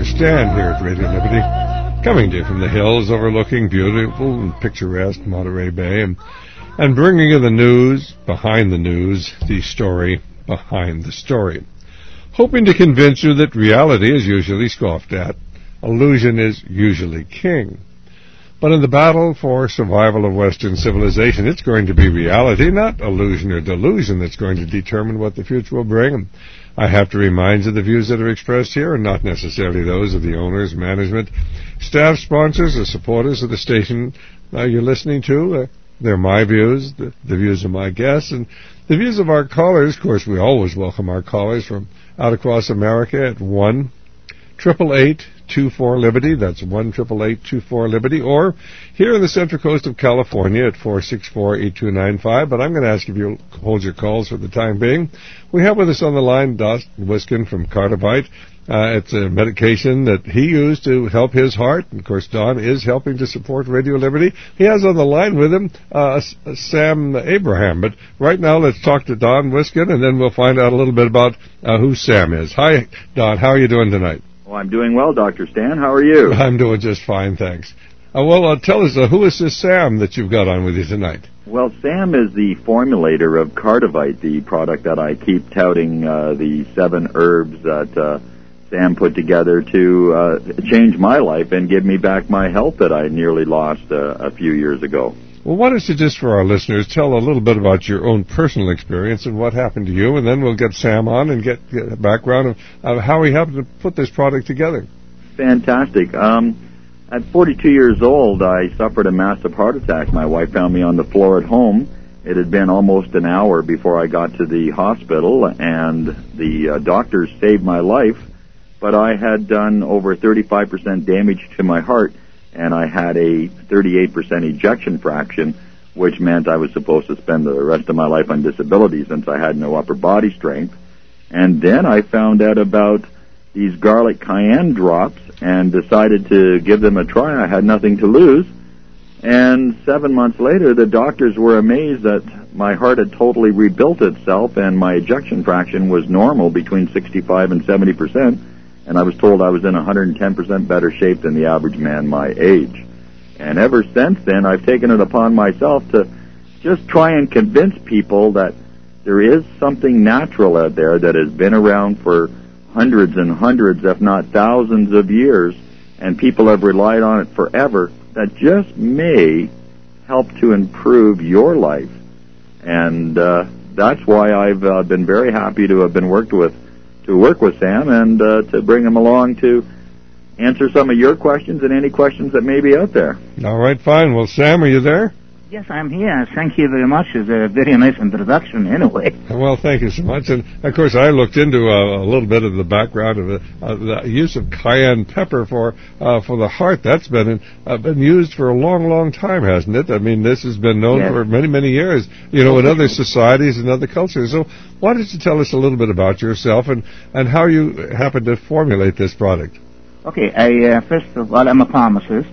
Dr. Stan here at Radio Liberty, coming to you from the hills overlooking beautiful and picturesque Monterey Bay, and bringing you the news, the story behind the story. Hoping to convince you that reality is usually scoffed at, illusion is usually king. But in the battle for survival of Western civilization, it's going to be reality, not illusion or delusion, that's going to determine what the future will bring. I have to remind you the views that are expressed here are not necessarily those of the owners, management, staff, sponsors, or supporters of the station you're listening to. They're my views, the views of my guests, and the views of our callers. Of course, we always welcome our callers from out across America at 1-888-24-LIBERTY. That's 1-888-24-LIBERTY. Or here in the Central Coast of California at 464-8295. But I'm going to ask if you'll hold your calls for the time being. We have with us on the line Don Wiskin from Cardivite. It's a medication that he used to help his heart. And of course, Don is helping to support Radio Liberty. He has on the line with him Sam Abraham. But right now, let's talk to Don Wiskin, and then we'll find out a little bit about who Sam is. Hi, Don. How are you doing tonight? Well, I'm doing well, Dr. Stan. How are you? I'm doing just fine, thanks. Tell us, who is this Sam that you've got on with you tonight? Well, Sam is the formulator of Cardivite, the product that I keep touting, the 7 herbs that Sam put together to change my life and give me back my health that I nearly lost a few years ago. Well, why don't you just, for our listeners, tell a little bit about your own personal experience and what happened to you, and then we'll get Sam on and get a background of how he happened to put this product together. Fantastic. At 42 years old, I suffered a massive heart attack. My wife found me on the floor at home. It had been almost an hour before I got to the hospital, and the doctors saved my life, but I had done over 35% damage to my heart, and I had a 38% ejection fraction, which meant I was supposed to spend the rest of my life on disability since I had no upper body strength. And then I found out about these garlic cayenne drops and decided to give them a try. I had nothing to lose. And 7 months later, the doctors were amazed that my heart had totally rebuilt itself and my ejection fraction was normal between 65 and 70%. And I was told I was in 110% better shape than the average man my age. And ever since then, I've taken it upon myself to just try and convince people that there is something natural out there that has been around for hundreds and hundreds, if not thousands of years, and people have relied on it forever, that just may help to improve your life. And that's why I've been very happy to have been work with Sam and to bring him along to answer some of your questions and any questions that may be out there. All right, fine. Well, Sam, are you there? Yes, I'm here. Thank you very much. It's a very nice introduction anyway. Well, thank you so much. And, of course, I looked into a little bit of the background of the use of cayenne pepper for the heart. That's been used for a long, long time, hasn't it? I mean, this has been known for many, many years, in other societies and other cultures. So why don't you tell us a little bit about yourself and how you happened to formulate this product? Okay, first of all, I'm a pharmacist.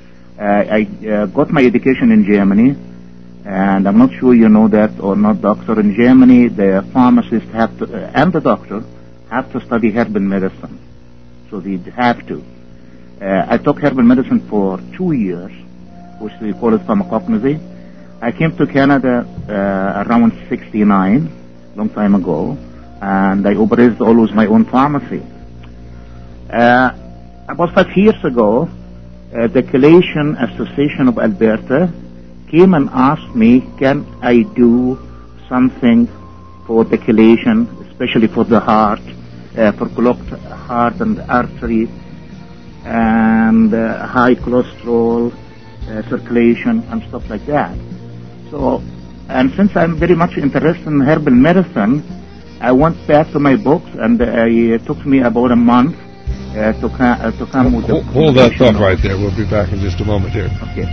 I got my education in Germany, and I'm not sure you know that or not, doctor. In Germany, the pharmacist and the doctor have to study herbal medicine. So they have to. I took herbal medicine for 2 years, which they call it pharmacognosy. I came to Canada around 69, long time ago, and I operated always my own pharmacy. About 5 years ago, the Chelation Association of Alberta came and asked me, can I do something for the chelation, especially for the heart, for clogged heart and artery, and high cholesterol, circulation, and stuff like that. So, and since I'm very much interested in herbal medicine, I went back to my books, and it took me about a month to come with the... Hold that thought right there. We'll be back in just a moment here. Okay.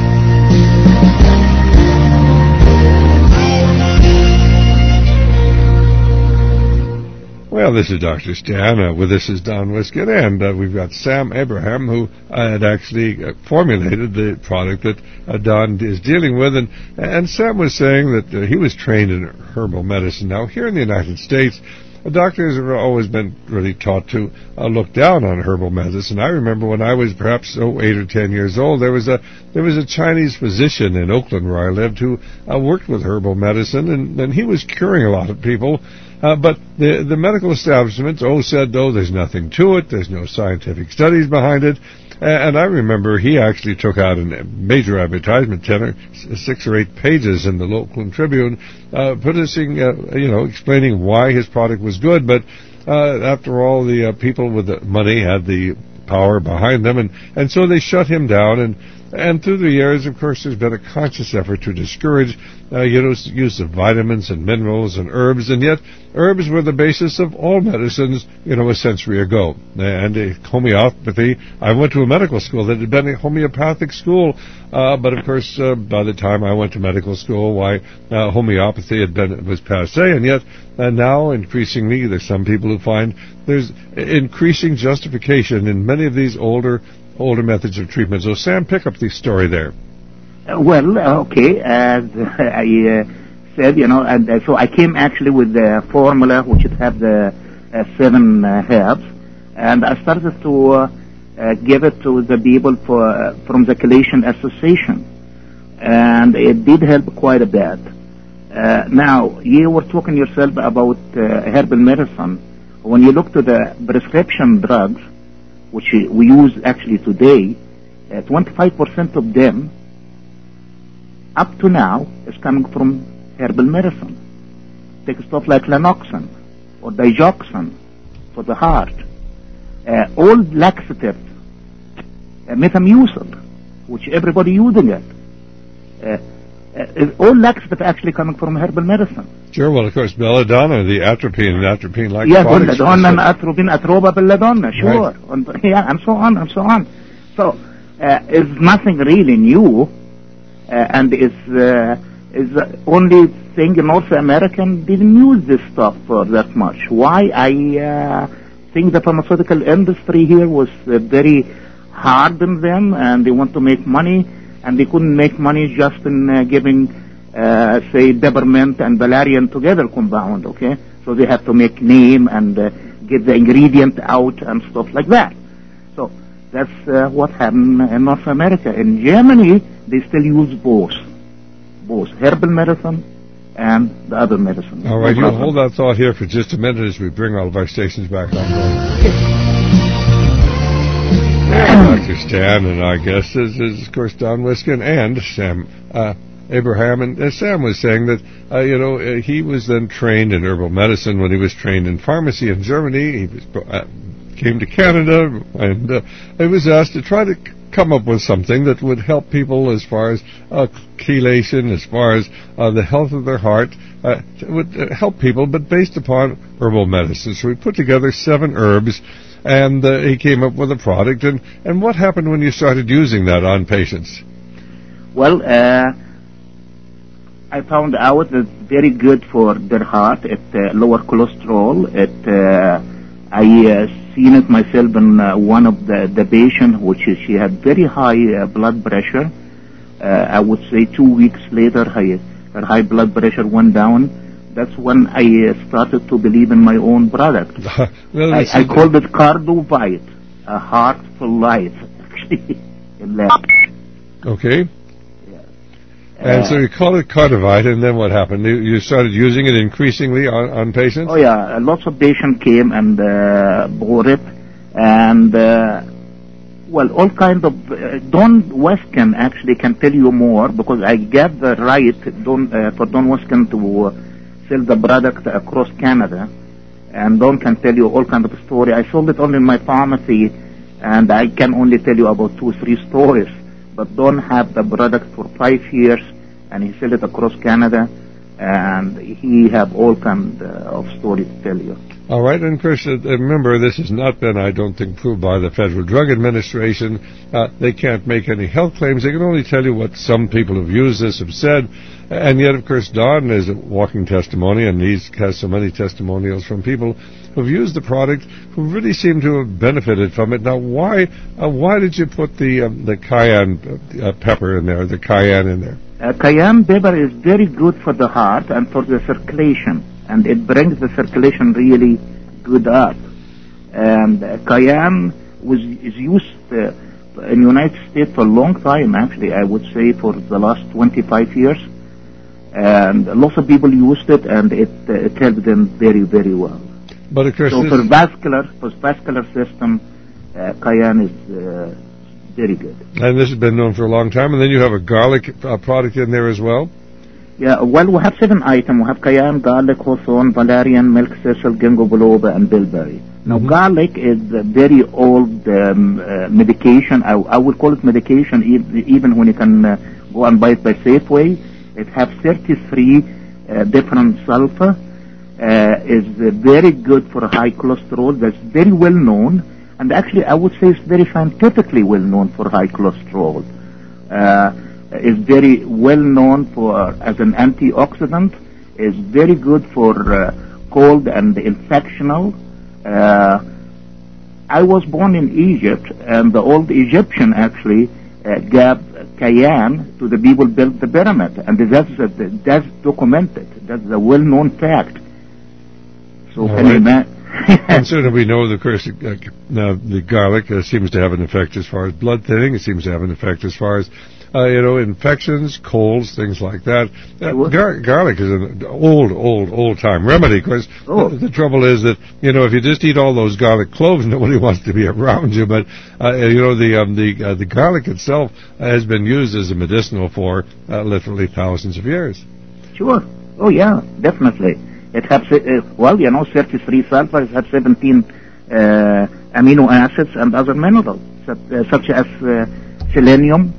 Well, this is Dr. Stan. With us is Don Wiskin, and we've got Sam Abraham, who had actually formulated the product that Don is dealing with. And Sam was saying that he was trained in herbal medicine. Now, here in the United States, doctors have always been really taught to look down on herbal medicine. I remember when I was perhaps 8 or 10 years old, there was a Chinese physician in Oakland where I lived who worked with herbal medicine, and he was curing a lot of people. But the medical establishment said, there's nothing to it, there's no scientific studies behind it. And I remember he actually took out a major advertisement, 6 or 8 pages in the local Tribune, explaining why his product was good. But after all, the people with the money had the power behind them, and so they shut him down. And through the years, of course, there's been a conscious effort to discourage use of vitamins and minerals and herbs, and yet herbs were the basis of all medicines, a century ago. And homeopathy, I went to a medical school that had been a homeopathic school, but of course, by the time I went to medical school, homeopathy was passé, and yet now, increasingly, there's some people who find there's increasing justification in many of these older methods of treatment. So, Sam, pick up the story there. Okay. As I said, and so I came actually with the formula, which it had the 7 herbs, and I started to give it to the people from the Chelation Association, and it did help quite a bit. Now, you were talking yourself about herbal medicine. When you look to the prescription drugs, which we use actually today, 25% of them, up to now, is coming from herbal medicine. Take stuff like Lanoxin or Digoxin for the heart. All laxatives, Metamucil, which everybody using it. All laxatives actually coming from herbal medicine. Sure, well, of course, belladonna, the atropine-like products. Yes, belladonna, atropine, atroba, belladonna, sure. Right. And so on. So, it's nothing really new, and is the only thing North American didn't use this stuff that much. Why? I think the pharmaceutical industry here was very hard on them, and they want to make money, and they couldn't make money just in giving, say, peppermint and valerian together compound, okay? So they have to make name and get the ingredient out and stuff like that. So that's what happened in North America. In Germany, they still use both herbal medicine and the other medicine. All right, you'll hold that thought here for just a minute as we bring all of our stations back on. Dr. Stan, and our guest is, of course, Don Wiskin and Sam Abraham. And Sam was saying that, he was then trained in herbal medicine when he was trained in pharmacy in Germany. He came to Canada, and he was asked to try to come up with something that would help people as far as chelation, as far as the health of their heart. It would help people, but based upon herbal medicine. So we put together 7 herbs, and he came up with a product. And what happened when you started using that on patients? Well, I found out that it's very good for their heart. It lower cholesterol. I seen it myself in one of the patient, she had very high blood pressure. I would say 2 weeks later, her high blood pressure went down. That's when I started to believe in my own product. Well, I called it Cardovite, a heart for life. Okay. And so you called it Cardovite, and then what happened? You started using it increasingly on patients? Oh, yeah. Lots of patients came and bought it. And, all kind of... Don Weskin actually can tell you more, because I got the right for Don Weskin to sell the product across Canada. And Don can tell you all kind of story. I sold it only in my pharmacy, and I can only tell you about 2 or 3 stories. But Don have the product for 5 years, and he sell it across Canada, and he have all kind of stories to tell you. All right, and Chris, remember, this has not been, I don't think, proved by the Federal Drug Administration. They can't make any health claims. They can only tell you what some people who've used this have said. And yet, of course, Don is a walking testimony, and he has so many testimonials from people who've used the product who really seem to have benefited from it. Now, why did you put the cayenne pepper in there, the cayenne in there? Cayenne pepper is very good for the heart and for the circulation. and it brings the circulation really good up. And cayenne is used in the United States for a long time, actually. I would say for the last 25 years. And lots of people used it, and it helped them very, very well. But of course, so for vascular system, cayenne is very good. And this has been known for a long time. And then you have a garlic product in there as well? Yeah, well, we have 7 items. We have cayenne, garlic, hawthorn, valerian, milk thistle, ginkgo biloba, and bilberry. Now, garlic is a very old medication. I would call it medication even when you can go and buy it by Safeway. It has 33 different sulfur. Is very good for high cholesterol. That's very well known. And actually, I would say it's very scientifically well known for high cholesterol. Is very well known for as an antioxidant. Is very good for cold and infectional. I was born in Egypt, and the old Egyptian actually gave cayenne to the people built the pyramid, and that's documented. That's a well-known fact. So can you imagine? And certainly we know, of course, the garlic seems to have an effect as far as blood thinning. It seems to have an effect as far as infections, colds, things like that. Garlic is an old-time remedy. Of course, the trouble is that, if you just eat all those garlic cloves, nobody wants to be around you. But, the garlic itself has been used as a medicinal for literally thousands of years. Sure. Oh, yeah, definitely. It has, 33 sulfur, it has 17 amino acids and other minerals, such as selenium,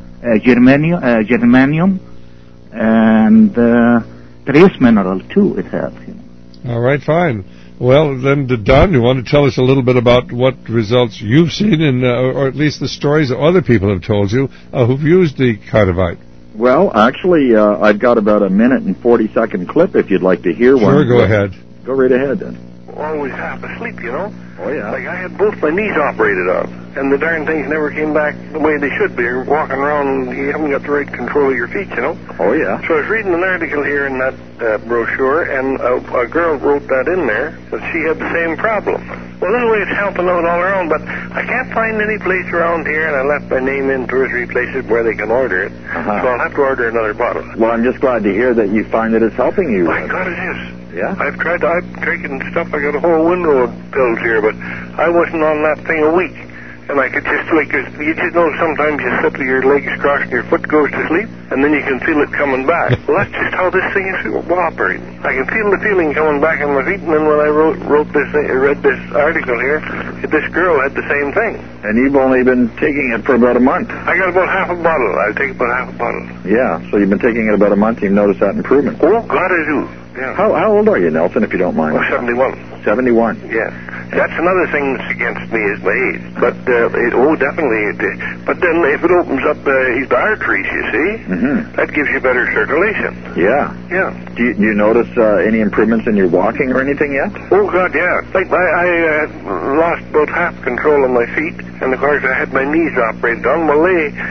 germanium, and trace mineral too. It has. All right, fine. Well, then, Don, you want to tell us a little bit about what results you've seen, or at least the stories that other people have told you who've used the Cardivite? Well, actually, I've got about a minute and 40-second clip if you'd like to hear one. Sure, go ahead. Go right ahead, then. Always half asleep, Oh, yeah. Like I had both my knees operated on, and the darn things never came back the way they should be. You're walking around, you haven't got the right control of your feet, Oh, yeah. So I was reading an article here in that brochure, and a girl wrote that in there, that she had the same problem. Well, anyway, it's helping out all around, but I can't find any place around here, and I left my name in 2 or 3 places where they can order it, so I'll have to order another bottle. Well, I'm just glad to hear that you find that it's helping you. My God, it is. Yeah? I've taken stuff, I got a whole window of pills here, but I wasn't on that thing a week. And I could just, you just know sometimes you sit with your legs crossed and your foot goes to sleep, and then you can feel it coming back. Well, that's just how this thing is operating. I can feel the feeling coming back in my feet, and then when I read this article here, this girl had the same thing. And you've only been taking it for about a month. I got about half a bottle. I'll take about half a bottle. Yeah, so you've been taking it about a month, you've noticed that improvement. Oh, God, I do. Yeah. How old are you, Nelson, if you don't mind? 71. 71. Yeah. That's another thing that's against me is my age. But, definitely. But then if it opens up the arteries, you see, that gives you better circulation. Yeah. Yeah. Do you notice any improvements in your walking or anything yet? Oh, God, yeah. Like, I lost about half control of my feet, and of course I had my knees operated on. Well,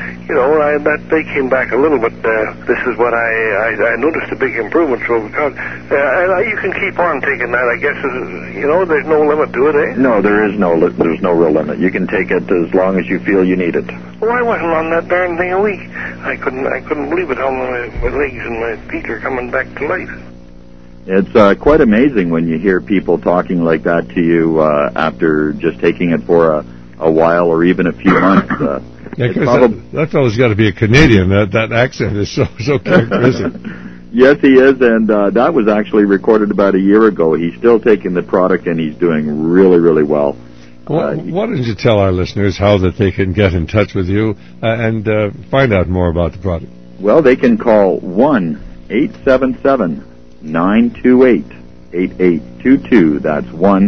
they came back a little, but this is what I noticed a big improvement. So because you can keep on taking that, I guess. There's no limit to it, eh? No, there's no real limit. You can take it as long as you feel you need it. Well, I wasn't on that darn thing a week. I couldn't believe it how my legs and my feet are coming back to life. It's quite amazing when you hear people talking like that to you after just taking it for a while or even a few months. That fellow's got to be a Canadian. That accent is so characteristic. Yes, he is, and that was actually recorded about a year ago. He's still taking the product, and he's doing really, really well. Why don't you tell our listeners how that they can get in touch with you and find out more about the product? Well, they can call 1-877-928-8822. That's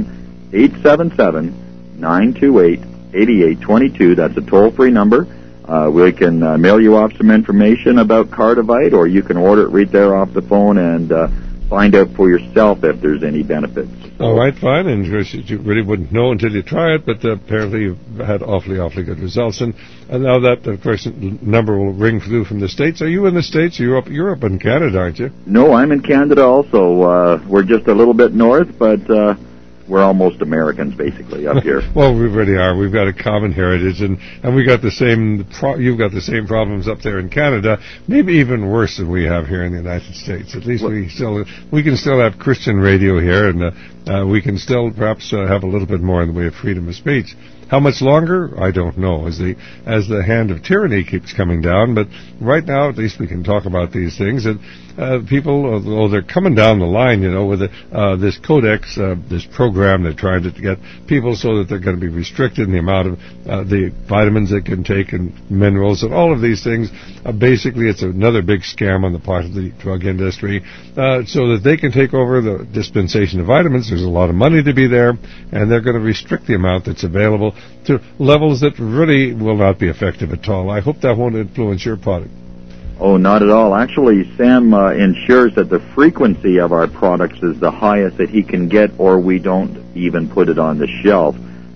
1-877-928-8822. That's a toll-free number. We can mail you off some information about Cardivite, or you can order it right there off the phone and find out for yourself if there's any benefits. All right, fine. And of course, you really wouldn't know until you try it, but apparently you've had awfully good results. And now that, of course, number will ring through from the States. Are you in the States? You're up in Canada, aren't you? No, I'm in Canada also. We're just a little bit north, but we're almost Americans, basically, up here. Well, we really are. We've got a common heritage, and we got the same. You've got the same problems up there in Canada, maybe even worse than we have here in the United States. At least we can still have Christian radio here, and we can still perhaps have a little bit more in the way of freedom of speech. How much longer? I don't know, as the hand of tyranny keeps coming down. But right now, at least we can talk about these things. And people, they're coming down the line, with this codex, this program. They're trying to get people so that they're going to be restricted in the amount of the vitamins they can take and minerals and all of these things. Basically, it's another big scam on the part of the drug industry, so that they can take over the dispensation of vitamins. There's a lot of money to be there, and they're going to restrict the amount that's available to levels that really will not be effective at all. I hope that won't influence your product. Oh, not at all. Actually, Sam ensures that the frequency of our products is the highest that he can get, or we don't even put it on the shelf.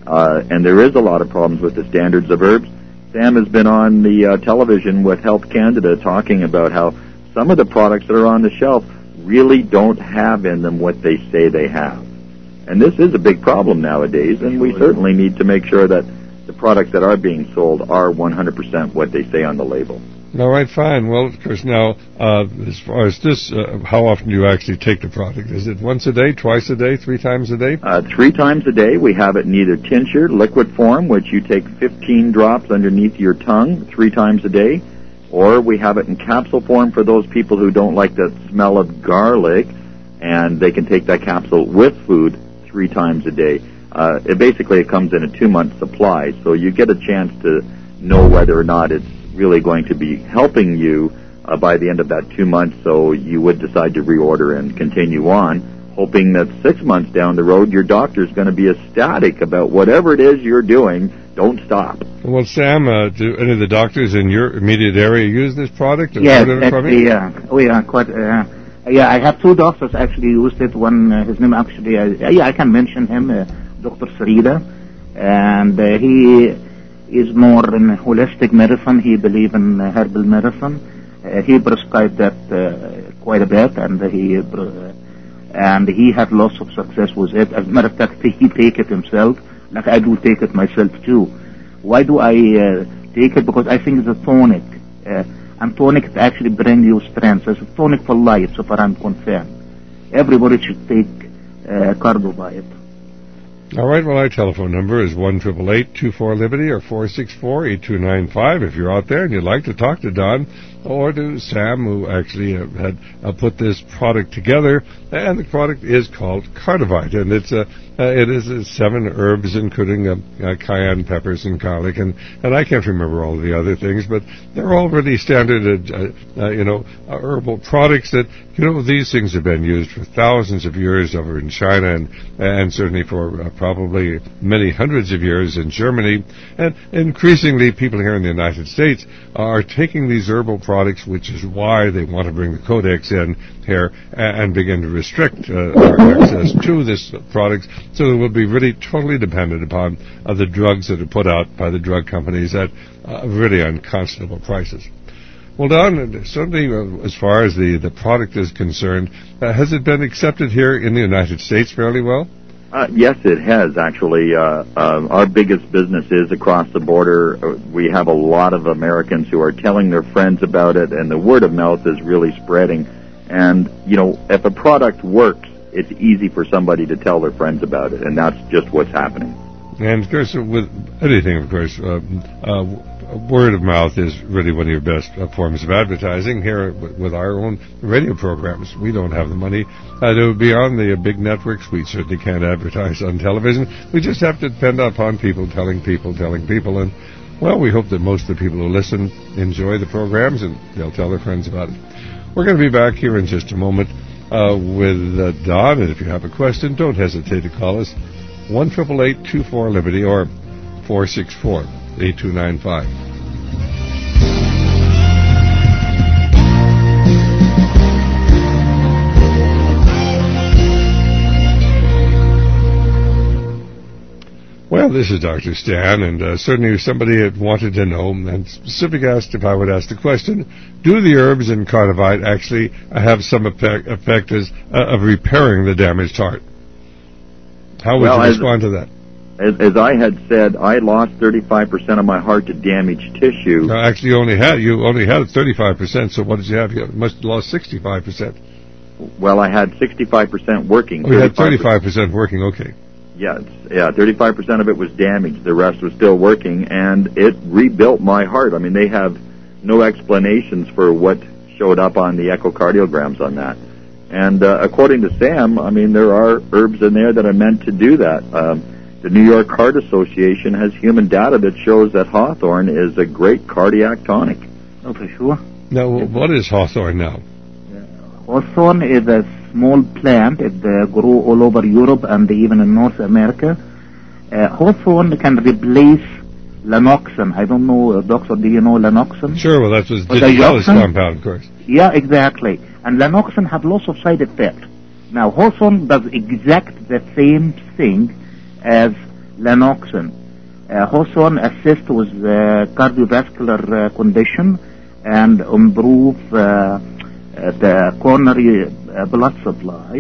And there is a lot of problems with the standards of herbs. Sam has been on the television with Health Canada talking about how some of the products that are on the shelf really don't have in them what they say they have. And this is a big problem nowadays, and we certainly need to make sure that the products that are being sold are 100% what they say on the label. All right, fine. Well, of course, now, as far as this, how often do you actually take the product? Is it once a day, twice a day, 3 times a day? 3 times a day. We have it in either tincture, liquid form, which you take 15 drops underneath your tongue 3 times a day, or we have it in capsule form for those people who don't like the smell of garlic, and they can take that capsule with food 3 times a day. It comes in a 2-month supply, so you get a chance to know whether or not it's really going to be helping you by the end of that 2 months, so you would decide to reorder and continue on, hoping that 6 months down the road your doctor's going to be ecstatic about whatever it is you're doing. Don't stop. Well, Sam, do any of the doctors in your immediate area use this product? Yes, actually, we are quite... I have 2 doctors actually used it. One, his name actually, I can mention him, Dr. Sarida, and he is more in holistic medicine. He believes in herbal medicine. He prescribed that quite a bit, and he had lots of success with it. As a matter of fact, he take it himself, like I do take it myself too. Why do I take it? Because I think it's a tonic. And tonic actually brings you strength. It's a tonic for life, so far I'm concerned. Everybody should take cargo by it. All right, well, our telephone number is 1-888-24-LIBERTY or 464-8295 if you're out there and you'd like to talk to Don or to Sam, who actually had put this product together. And the product is called Cardivite, and it is 7 herbs, including cayenne peppers and garlic, and I can't remember all the other things, but they're all really standard, herbal products that, these things have been used for thousands of years over in China and certainly for probably many hundreds of years in Germany. And increasingly, people here in the United States are taking these herbal products, which is why they want to bring the Codex in here and begin to restrict our access to this product, so that we'll be really totally dependent upon the drugs that are put out by the drug companies at really unconscionable prices. Well, Don, certainly as far as the product is concerned, has it been accepted here in the United States fairly well? Yes, it has, actually. Our biggest business is across the border. We have a lot of Americans who are telling their friends about it, and the word of mouth is really spreading. And, if a product works, it's easy for somebody to tell their friends about it, and that's just what's happening. And, of course, with anything, word of mouth is really one of your best forms of advertising. Here with our own radio programs, we don't have the money to be on the big networks. We certainly can't advertise on television. We just have to depend upon people telling people. And, well, we hope that most of the people who listen enjoy the programs and they'll tell their friends about it. We're going to be back here in just a moment with Don, and if you have a question, don't hesitate to call us, 1-888-24-LIBERTY or 464-8295. Well, this is Dr. Stan, and certainly somebody had wanted to know, and specific asked if I would ask the question, do the herbs in Carnivite actually have some effect of repairing the damaged heart? How would you respond to that? As I had said, I lost 35% of my heart to damaged tissue. Actually, you only had 35%, so what did you have? You must have lost 65%. Well, I had 65% working. Oh, you had 35% working, okay. Yeah, 35% of it was damaged. The rest was still working, and it rebuilt my heart. I mean, they have no explanations for what showed up on the echocardiograms on that. And according to Sam, I mean, there are herbs in there that are meant to do that. The New York Heart Association has human data that shows that hawthorn is a great cardiac tonic. Oh, for sure. Now, what is hawthorn now? Hawthorn is a small plant. It grows all over Europe and even in North America. Hawthorn can replace Lanoxin. I don't know, doctor, do you know Lanoxin? Sure, well, that was digitalis compound, of course. Yeah, exactly. And Lanoxin have lots of side effects. Now, Hawthorn does exact the same thing as Lanoxin. Hawthorn assists with cardiovascular condition and improve the coronary blood supply,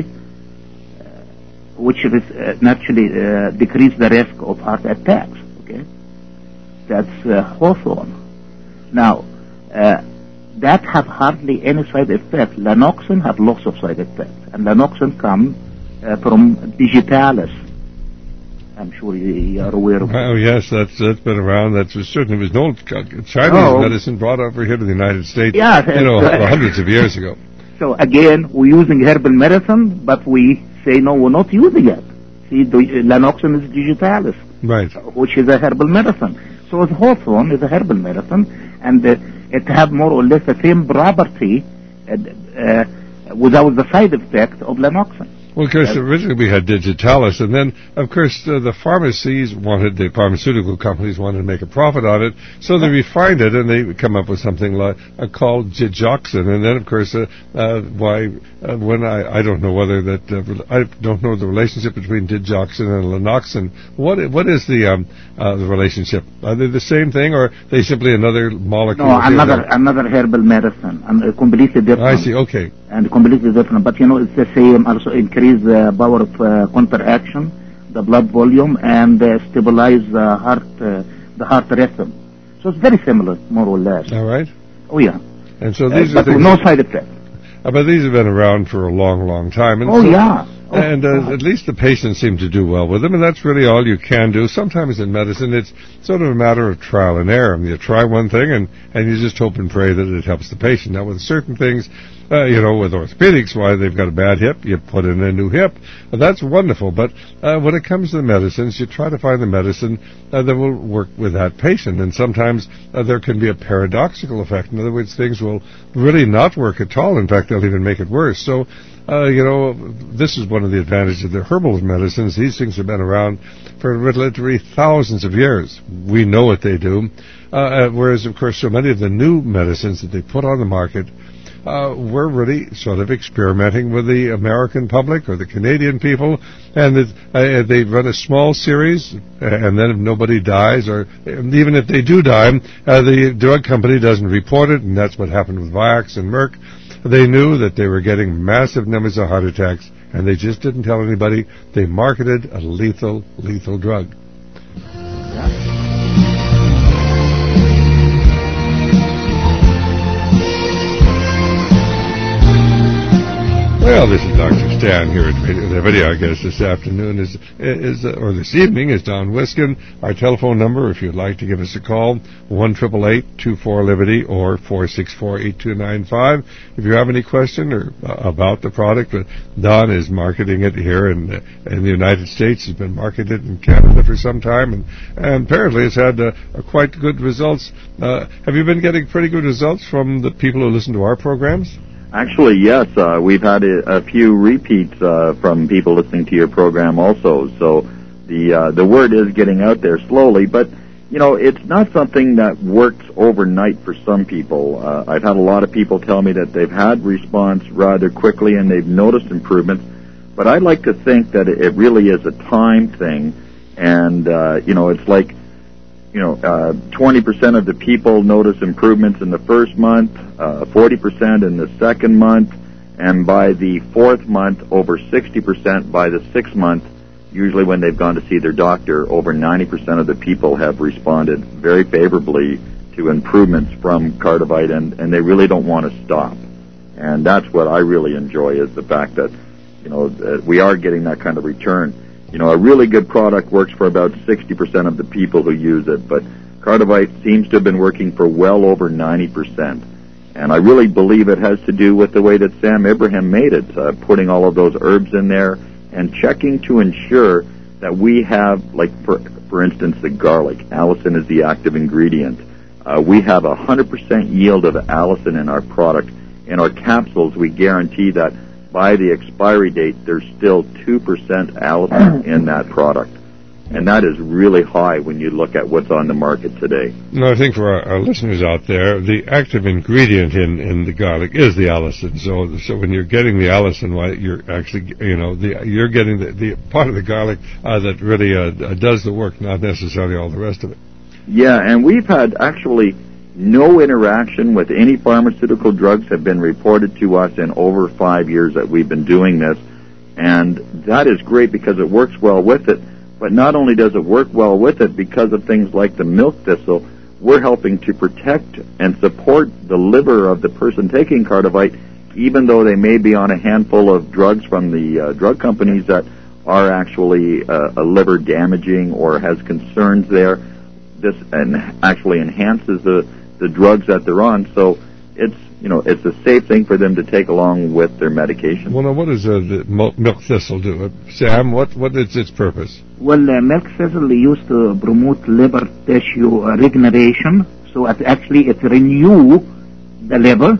which naturally decrease the risk of heart attacks. Okay, that's Hawthorn. Now, that have hardly any side effects. Lanoxin have lots of side effects, and Lanoxin come from digitalis. I'm sure you are aware of it. Oh, yes, that's been around. That certainly was no Chinese medicine brought over here to the United States, hundreds of years ago. So again, we're using herbal medicine, but we say, no, we're not using it. See, Lanoxin is digitalis, right, which is a herbal medicine. So Hawthorn is a herbal medicine, and it have more or less the same property without the side effect of Lanoxin. Well, of course, originally we had digitalis, and then, of course, the pharmaceutical companies wanted to make a profit on it, so they refined it, and they come up with something like called digoxin. And then, of course, I don't know whether that I don't know the relationship between digoxin and Lanoxin. What is the relationship? Are they the same thing, or are they simply another molecule? No, another herbal medicine, and completely different. I see. Okay. And completely different, but it's the same. Also increase the power of counteraction, the blood volume, and stabilize the heart rhythm. So it's very similar, more or less. All right. Oh yeah. And so these are but with no side effects. But these have been around for a long, long time. And at least the patients seem to do well with them, and that's really all you can do. Sometimes in medicine, it's sort of a matter of trial and error. I mean, you try one thing, and you just hope and pray that it helps the patient. Now, with certain things, with orthopedics, why they've got a bad hip, you put in a new hip. That's wonderful. But when it comes to the medicines, you try to find the medicine that will work with that patient. And sometimes there can be a paradoxical effect. In other words, things will really not work at all. In fact, they'll even make it worse. So, this is one of the advantages of the herbal medicines. These things have been around for literally thousands of years. We know what they do. Whereas, of course, so many of the new medicines that they put on the market, we're really sort of experimenting with the American public or the Canadian people, and they run a small series, and then if nobody dies, or even if they do die, the drug company doesn't report it, and that's what happened with Vioxx and Merck. They knew that they were getting massive numbers of heart attacks, and they just didn't tell anybody. They marketed a lethal drug. Well, this is Dr. Stan here at Radio Liberty. Our guest this afternoon or this evening is Don Wiskin. Our telephone number, if you'd like to give us a call, 1-888-24-LIBERTY or 464-8295. If you have any question or about the product, Don is marketing it here in the United States. He's been marketed in Canada for some time, and apparently it's had quite good results. Have you been getting pretty good results from the people who listen to our programs? Actually, yes. We've had a few repeats from people listening to your program also. So the word is getting out there slowly, but it's not something that works overnight for some people. I've had a lot of people tell me that they've had response rather quickly and they've noticed improvements, but I like to think that it really is a time thing. And, it's like, 20% of the people notice improvements in the first month, 40% in the second month, and by the fourth month, over 60% by the sixth month. Usually when they've gone to see their doctor, over 90% of the people have responded very favorably to improvements from Cardivite, and they really don't want to stop. And that's what I really enjoy, is the fact that, we are getting that kind of return. A really good product works for about 60% of the people who use it, but Cardivite seems to have been working for well over 90%. And I really believe it has to do with the way that Sam Ibrahim made it, putting all of those herbs in there and checking to ensure that we have, like, for instance, the garlic. Allicin is the active ingredient. We have 100% yield of allicin in our product. In our capsules, we guarantee that by the expiry date, there's still 2% allicin in that product. And that is really high when you look at what's on the market today. No, I think for our listeners out there, the active ingredient in the garlic is the allicin. So when you're getting the allicin, you're actually, you're getting the part of the garlic that really does the work, not necessarily all the rest of it. Yeah, and we've had actually no interaction with any pharmaceutical drugs have been reported to us in over 5 years that we've been doing this. And that is great because it works well with it. But not only does it work well with it, because of things like the milk thistle, we're helping to protect and support the liver of the person taking Cardivite, even though they may be on a handful of drugs from the drug companies that are actually liver damaging or has concerns there. This actually enhances the drugs that they're on, so it's a safe thing for them to take along with their medication. Well, now, what does the milk thistle do? Sam, what is its purpose? Well, milk thistle is used to promote liver tissue regeneration, so it renew the liver.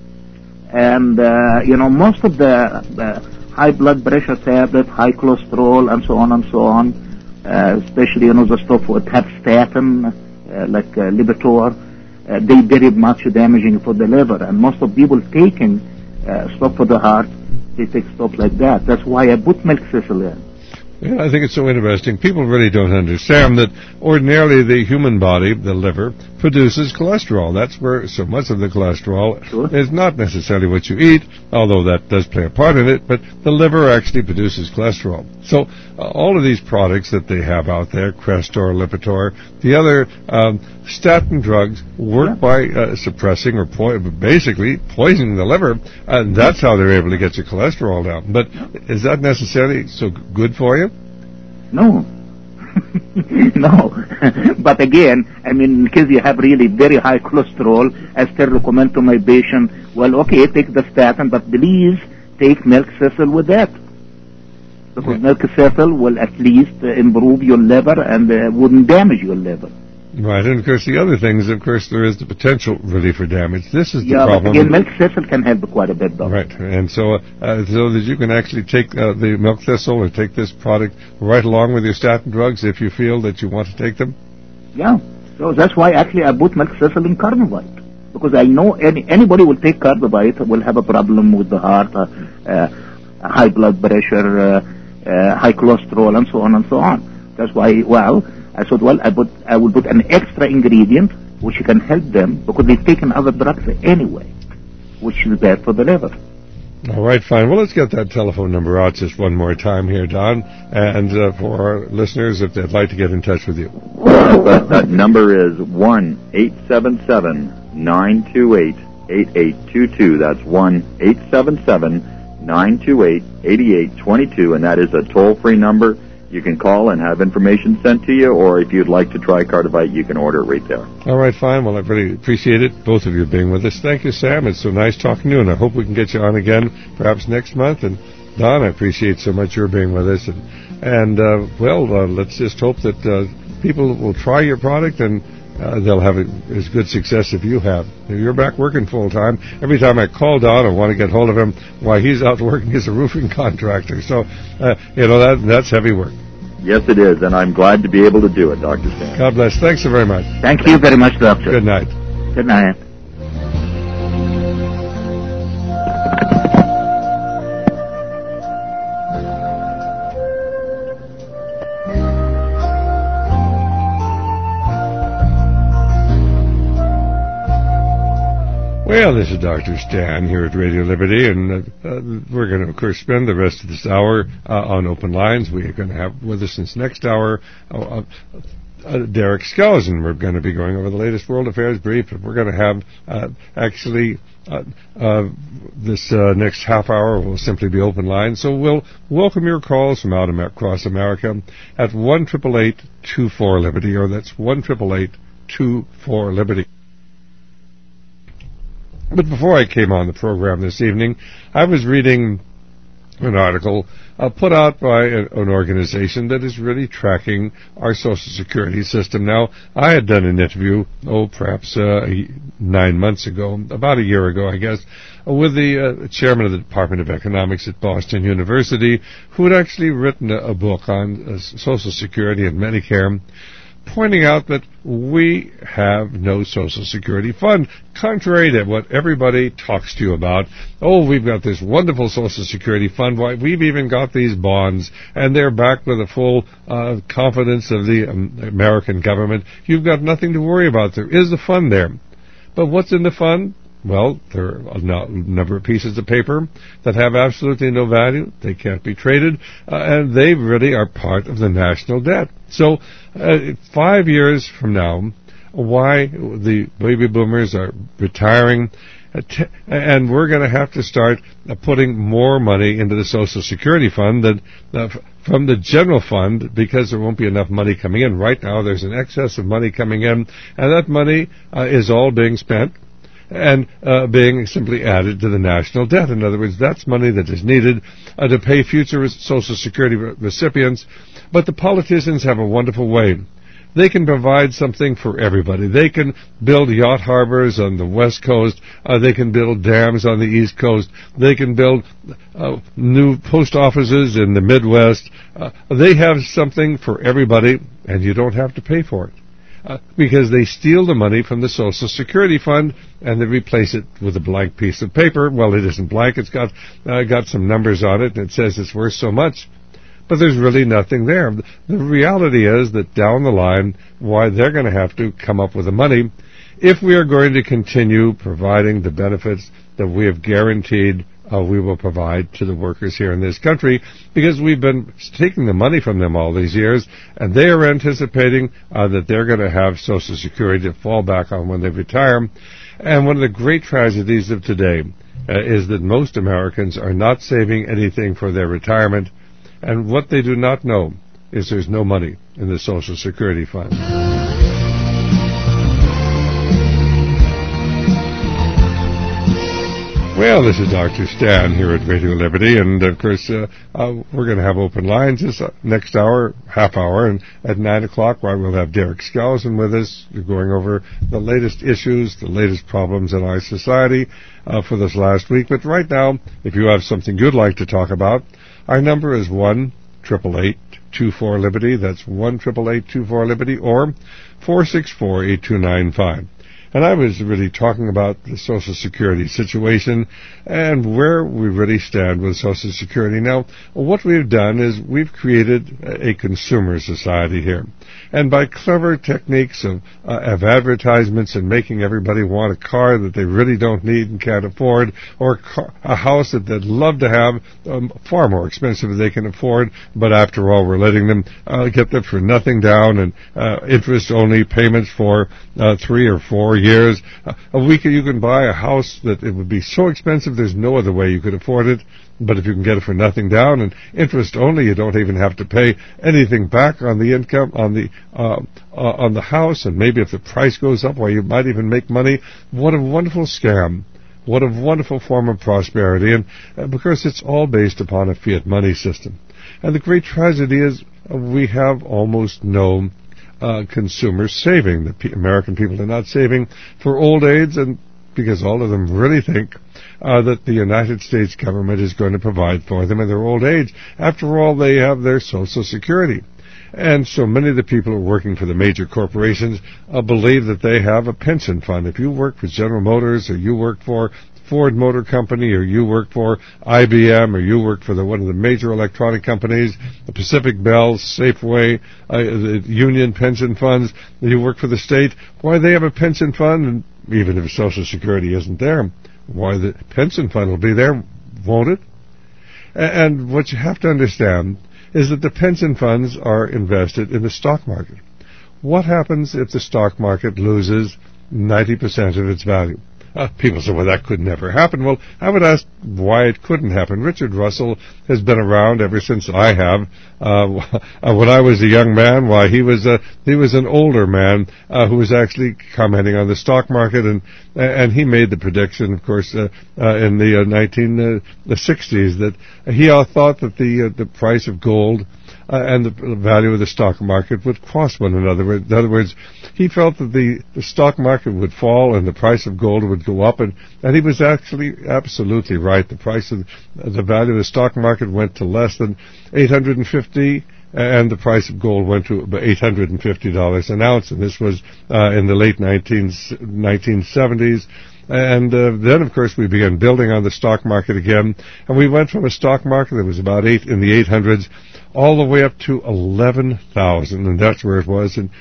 And, most of the high blood pressure tablet, high cholesterol, and so on, especially, the stuff with statin, like Lipitor, they very much damaging for the liver. And most of people taking stuff for the heart, they take stuff like that. That's why I put milk thistle in. Yeah, I think it's so interesting. People really don't understand that ordinarily the human body, the liver, produces cholesterol. That's where so much of the cholesterol is not necessarily what you eat, although that does play a part in it, but the liver actually produces cholesterol. So all of these products that they have out there, Crestor, Lipitor, the other statin drugs work by suppressing or basically poisoning the liver, and that's how they're able to get your cholesterol down. But is that necessarily so good for you? No. No. But again, in case you have really very high cholesterol, I still recommend to my patient, take the statin, but please take milk thistle with that. Because milk thistle will at least improve your liver and wouldn't damage your liver. Right, and of course the other thing is, there is the potential really for damage. This is the problem. But again, milk thistle can help quite a bit, though. Right, and so that you can actually take the milk thistle or take this product right along with your statin drugs if you feel that you want to take them? Yeah, so that's why actually I put milk thistle in Cardivite. Because I know anybody will take Cardivite will have a problem with the heart, high blood pressure, high cholesterol, and so on. That's why, I said, I will put an extra ingredient which can help them because they've taken other drugs anyway, which is bad for the liver. All right, fine. Well, let's get that telephone number out just one more time here, Don, and for our listeners, if they'd like to get in touch with you. That number is 1-877-928-8822. That's 1-877-928-8822, and that is a toll-free number. You can call and have information sent to you, or if you'd like to try Cardivite, you can order it right there. All right, fine. Well, I really appreciate it, both of you being with us. Thank you, Sam. It's so nice talking to you, and I hope we can get you on again perhaps next month. And Don, I appreciate so much your being with us. And let's just hope that people will try your product and they'll have as good success as you have. You're back working full-time. Every time I call Don and want to get hold of him, he's out working as a roofing contractor. So, that's heavy work. Yes, it is, and I'm glad to be able to do it, Dr. Sam. God bless. Thanks so very much. Thank you very much, Doctor. Good night. Good night. Well, this is Dr. Stan here at Radio Liberty, and we're going to, of course, spend the rest of this hour on open lines. We're going to have with us this next hour Derek Skousen. We're going to be going over the latest world affairs brief, and we're going to have this next half hour will simply be open lines. So we'll welcome your calls from out across America at 1-888-24-LIBERTY, or that's 1-888-24-LIBERTY. But before I came on the program this evening, I was reading an article put out by an organization that is really tracking our Social Security system. Now, I had done an interview, perhaps 9 months ago, about a year ago, I guess, with the chairman of the Department of Economics at Boston University, who had actually written a book on Social Security and Medicare, pointing out that we have no Social Security fund, contrary to what everybody talks to you about. Oh, we've got this wonderful Social Security fund. Why, we've even got these bonds, and they're backed with the full confidence of the American government. You've got nothing to worry about. There is a fund there. But what's in the fund? Well, there are a number of pieces of paper that have absolutely no value. They can't be traded, and they really are part of the national debt. So 5 years from now, why the baby boomers are retiring, and we're going to have to start putting more money into the Social Security fund than from the general fund, because there won't be enough money coming in. Right now, there's an excess of money coming in, and that money is all being spent and being simply added to the national debt. In other words, that's money that is needed to pay future Social Security recipients. But the politicians have a wonderful way. They can provide something for everybody. They can build yacht harbors on the West Coast. They can build dams on the East Coast. They can build new post offices in the Midwest. They have something for everybody, and you don't have to pay for it. Because they steal the money from the Social Security fund and they replace it with a blank piece of paper. Well, it isn't blank. It's got some numbers on it, and it says it's worth so much. But there's really nothing there. The reality is that down the line, why they're going to have to come up with the money if we are going to continue providing the benefits that we have guaranteed we will provide to the workers here in this country, because we've been taking the money from them all these years, and they are anticipating that they're going to have Social Security to fall back on when they retire. And one of the great tragedies of today is that most Americans are not saving anything for their retirement, and what they do not know is there's no money in the Social Security fund. Well, this is Dr. Stan here at Radio Liberty, and of course we're going to have open lines this next hour, half hour, and at 9 o'clock we'll have Derek Skousen with us, going over the latest issues, the latest problems in our society for this last week. But right now, if you have something you'd like to talk about, our number is 1-888-24-LIBERTY. That's 1-888-24-LIBERTY, or 464-8295. And I was really talking about the Social Security situation and where we really stand with Social Security. Now, what we've done is we've created a consumer society here. And by clever techniques of advertisements and making everybody want a car that they really don't need and can't afford, or a house that they'd love to have, far more expensive than they can afford, but after all, we're letting them get them for nothing down and interest-only payments for 3 or 4 years. You can buy a house that it would be so expensive there's no other way you could afford it. But if you can get it for nothing down and interest only, you don't even have to pay anything back on the income on the house. And maybe if the price goes up, well, you might even make money. What a wonderful scam! What a wonderful form of prosperity! And because it's all based upon a fiat money system. And the great tragedy is we have almost no consumers saving. The American people are not saving for old age, and because all of them really think that the United States government is going to provide for them in their old age. After all, they have their Social Security. And so many of the people who are working for the major corporations believe that they have a pension fund. If you work for General Motors, or you work for Ford Motor Company, or you work for IBM, or you work for one of the major electronic companies, the Pacific Bell, Safeway, the Union pension funds, you work for the state, why, they have a pension fund, and even if Social Security isn't there. Why, the pension fund will be there, won't it? And what you have to understand is that the pension funds are invested in the stock market. What happens if the stock market loses 90% of its value? People say, well, that could never happen. Well, I would ask why it couldn't happen. Richard Russell has been around ever since I have. When I was a young man, why, he was an older man who was actually commenting on the stock market, and he made the prediction, of course, in the 1960s, that he thought that the price of gold and the value of the stock market would cross one another. In other words, he felt that the stock market would fall and the price of gold would go up, and he was actually absolutely right. The price of the value of the stock market went to less than $850, and the price of gold went to about $850 an ounce, and this was in the late 1970s. And then, of course, we began building on the stock market again, and we went from a stock market that was about in the 800s all the way up to 11,000, and that's where it was in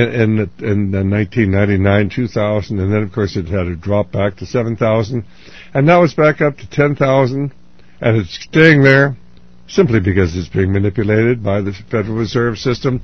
1999, 2000, and then, of course, it had to drop back to 7,000, and now it's back up to 10,000, and it's staying there simply because it's being manipulated by the Federal Reserve System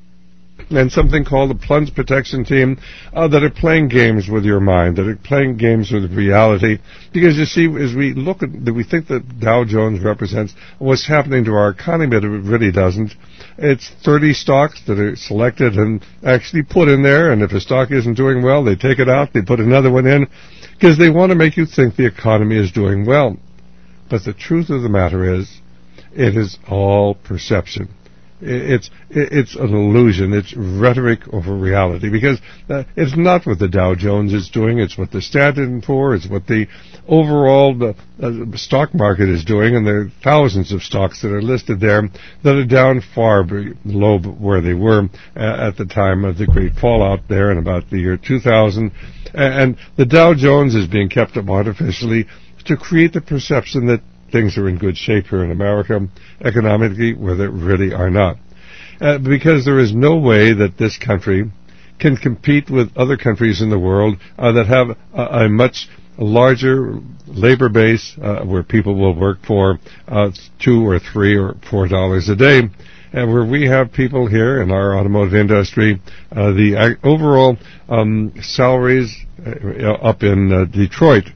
and something called the Plunge Protection Team that are playing games with your mind, that are playing games with reality. Because you see, as we look at, we think that Dow Jones represents what's happening to our economy, but it really doesn't. It's 30 stocks that are selected and actually put in there, and if a stock isn't doing well, they take it out, they put another one in, because they want to make you think the economy is doing well. But the truth of the matter is, it is all perception. It's an illusion. It's rhetoric over reality, because it's not what the Dow Jones is doing. It's what the Standard & Poor's, it's what the overall stock market is doing, and there are thousands of stocks that are listed there that are down far below where they were at the time of the great fallout there in about the year 2000. And the Dow Jones is being kept up artificially to create the perception that things are in good shape here in America economically, where they really are not. Because there is no way that this country can compete with other countries in the world that have a much larger labor base where people will work for $2 or $3 or $4 a day. And where we have people here in our automotive industry, the overall salaries up in Detroit,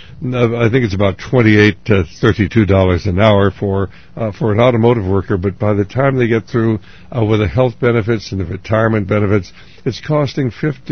I think it's about $28 to $32 an hour for an automotive worker, but by the time they get through with the health benefits and the retirement benefits, it's costing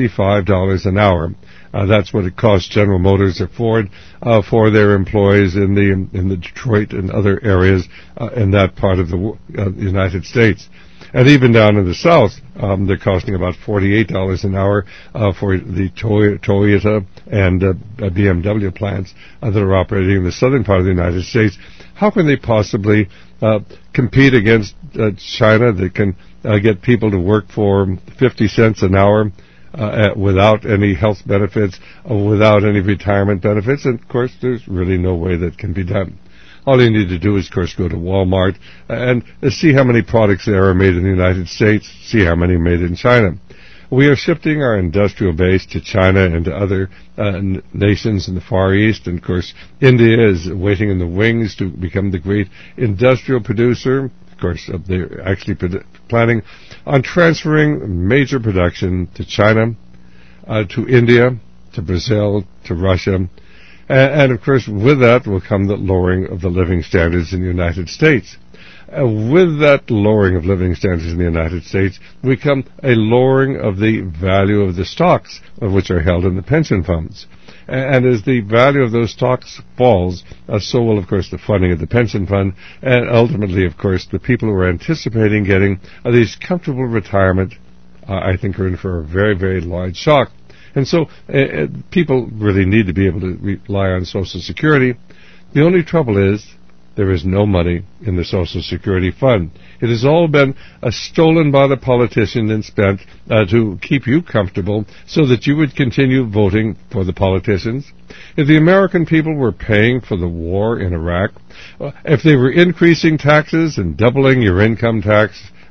$55 an hour. That's what it costs General Motors or Ford for their employees in the Detroit and other areas in that part of the United States. And even down in the South, they're costing about $48 an hour for the Toyota and BMW plants that are operating in the southern part of the United States. How can they possibly compete against China that can get people to work for 50 cents an hour without any health benefits, without any retirement benefits? And, of course, there's really no way that can be done. All you need to do is, of course, go to Walmart and see how many products there are made in the United States, see how many are made in China. We are shifting our industrial base to China and to other nations in the Far East. And, of course, India is waiting in the wings to become the great industrial producer. Of course, they're actually planning on transferring major production to China, to India, to Brazil, to Russia. And, of course, with that will come the lowering of the living standards in the United States. With that lowering of living standards in the United States will come a lowering of the value of the stocks, which are held in the pension funds. And as the value of those stocks falls, so will, of course, the funding of the pension fund, and ultimately, of course, the people who are anticipating getting these comfortable retirement, I think, are in for a very, very large shock. And so people really need to be able to rely on Social Security. The only trouble is there is no money in the Social Security fund. It has all been stolen by the politicians and spent to keep you comfortable so that you would continue voting for the politicians. If the American people were paying for the war in Iraq, if they were increasing taxes and doubling your income tax,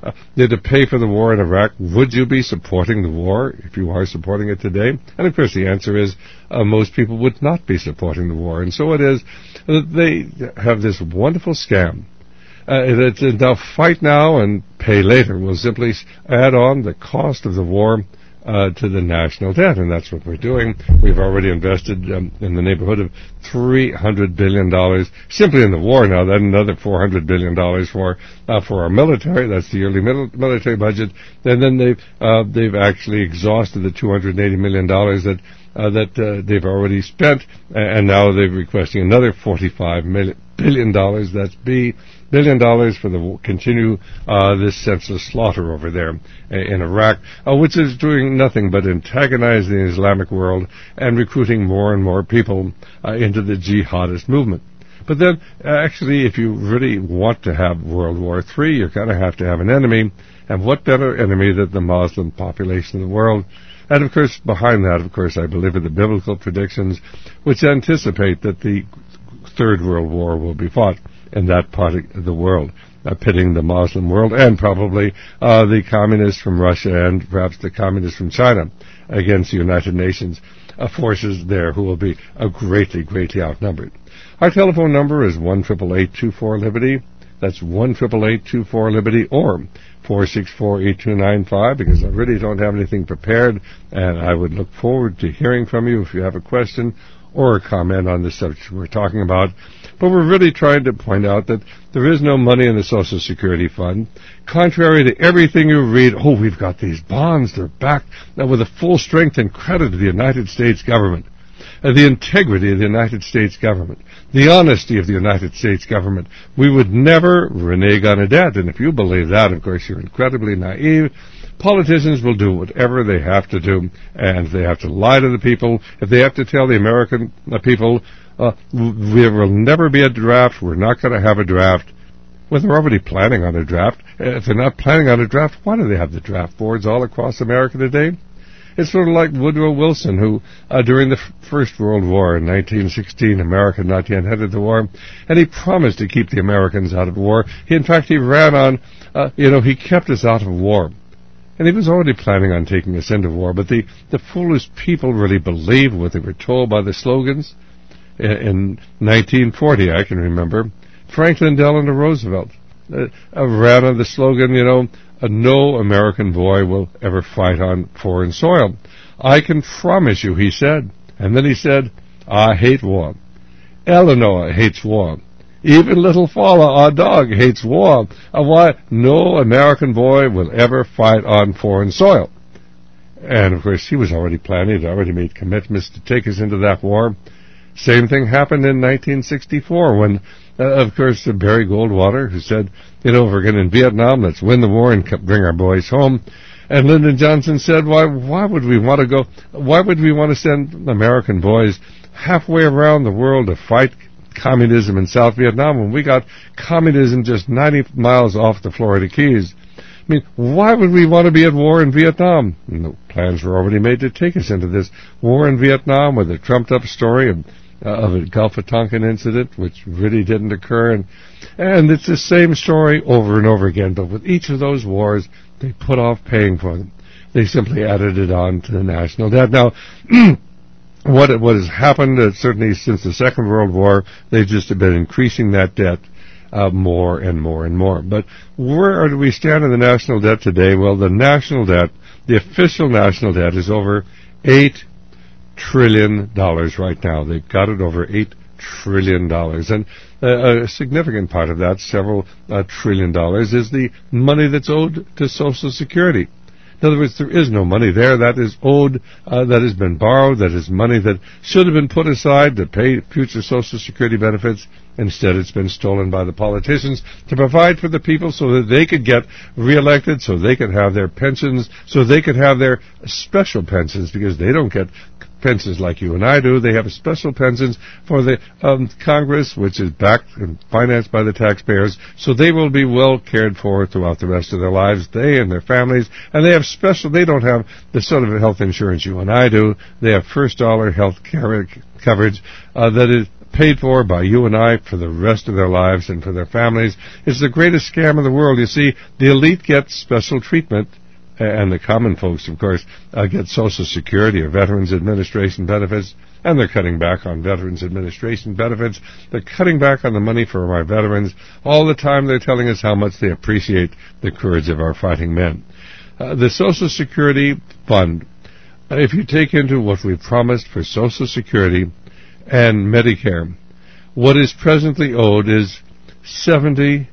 Did it pay for the war in Iraq? Would you be supporting the war if you are supporting it today? And of course the answer is most people would not be supporting the war. And so it is they have this wonderful scam. They'll fight now and pay later. We'll simply add on the cost of the war to the national debt, and that's what we're doing. We've already invested in the neighborhood of $300 billion simply in the war now. Then another $400 billion for our military. That's the yearly military budget. And then they've actually exhausted the $280 million that they've already spent, and now they're requesting another $45 billion. That's $1 billion for the continue this senseless slaughter over there in Iraq, which is doing nothing but antagonizing the Islamic world and recruiting more and more people into the jihadist movement. But then, actually, if you really want to have World War III, you're going to have an enemy, and what better enemy than the Muslim population of the world? And, of course, behind that, I believe in the biblical predictions, which anticipate that the Third World War will be fought in that part of the world, pitting the Muslim world and probably the communists from Russia and perhaps the communists from China against the United Nations forces there who will be greatly, greatly outnumbered. Our telephone number is 1-888-24-LIBERTY. That's 1-888-24-LIBERTY or 464-8295, because I really don't have anything prepared, and I would look forward to hearing from you if you have a question or a comment on the subject we're talking about. But we're really trying to point out that there is no money in the Social Security Fund. Contrary to everything you read, we've got these bonds, they're backed with the full strength and credit of the United States government. The integrity of the United States government, the honesty of the United States government. We would never renege on a debt, and if you believe that, of course, you're incredibly naive. Politicians will do whatever they have to do, and if they have to lie to the people, if they have to tell the American people, there will never be a draft, we're not going to have a draft. Well, they're already planning on a draft. If they're not planning on a draft, why do they have the draft boards all across America today? It's sort of like Woodrow Wilson, who, during the First World War in 1916, America not yet headed the war, and he promised to keep the Americans out of war. He ran on, he kept us out of war. And he was already planning on taking us into war, but the foolish people really believed what they were told by the slogans. In 1940, I can remember, Franklin Delano Roosevelt ran on the slogan, no American boy will ever fight on foreign soil. I can promise you, he said. And then he said, I hate war. Eleanor hates war. Even little Fala, our dog, hates war. Why? No American boy will ever fight on foreign soil. And, of course, he was already planning. He'd already made commitments to take us into that war. Same thing happened in 1964 when, of course, Barry Goldwater, who said, we're going in Vietnam, let's win the war and bring our boys home. And Lyndon Johnson said, why would we want to send American boys halfway around the world to fight communism in South Vietnam when we got communism just 90 miles off the Florida Keys? I mean, why would we want to be at war in Vietnam? And the plans were already made to take us into this war in Vietnam with a trumped-up story of a Gulf of Tonkin incident, which really didn't occur. And it's the same story over and over again. But with each of those wars, they put off paying for them. They simply added it on to the national debt. Now, what has happened, certainly since the Second World War, they've just been increasing that debt more and more and more. But where do we stand in the national debt today? Well, the national debt, the official national debt, is over $8 trillion right now. They've got it over $8 trillion. And a significant part of that, several $1 trillion, is the money that's owed to Social Security. In other words, there is no money there that is owed, that has been borrowed, that is money that should have been put aside to pay future Social Security benefits. Instead, it's been stolen by the politicians to provide for the people so that they could get reelected, so they could have their pensions, so they could have their special pensions, because they don't get pensions like you and I do. They have special pensions for the Congress, which is backed and financed by the taxpayers, so they will be well cared for throughout the rest of their lives, they and their families. And they don't have the sort of health insurance you and I do. They have first dollar health coverage that is paid for by you and I for the rest of their lives and for their families. It's the greatest scam in the world. You see, the elite gets special treatment, and the common folks, of course, get Social Security or Veterans Administration benefits, and they're cutting back on Veterans Administration benefits. They're cutting back on the money for our veterans. All the time they're telling us how much they appreciate the courage of our fighting men. The Social Security Fund, if you take into what we promised for Social Security and Medicare, what is presently owed is $76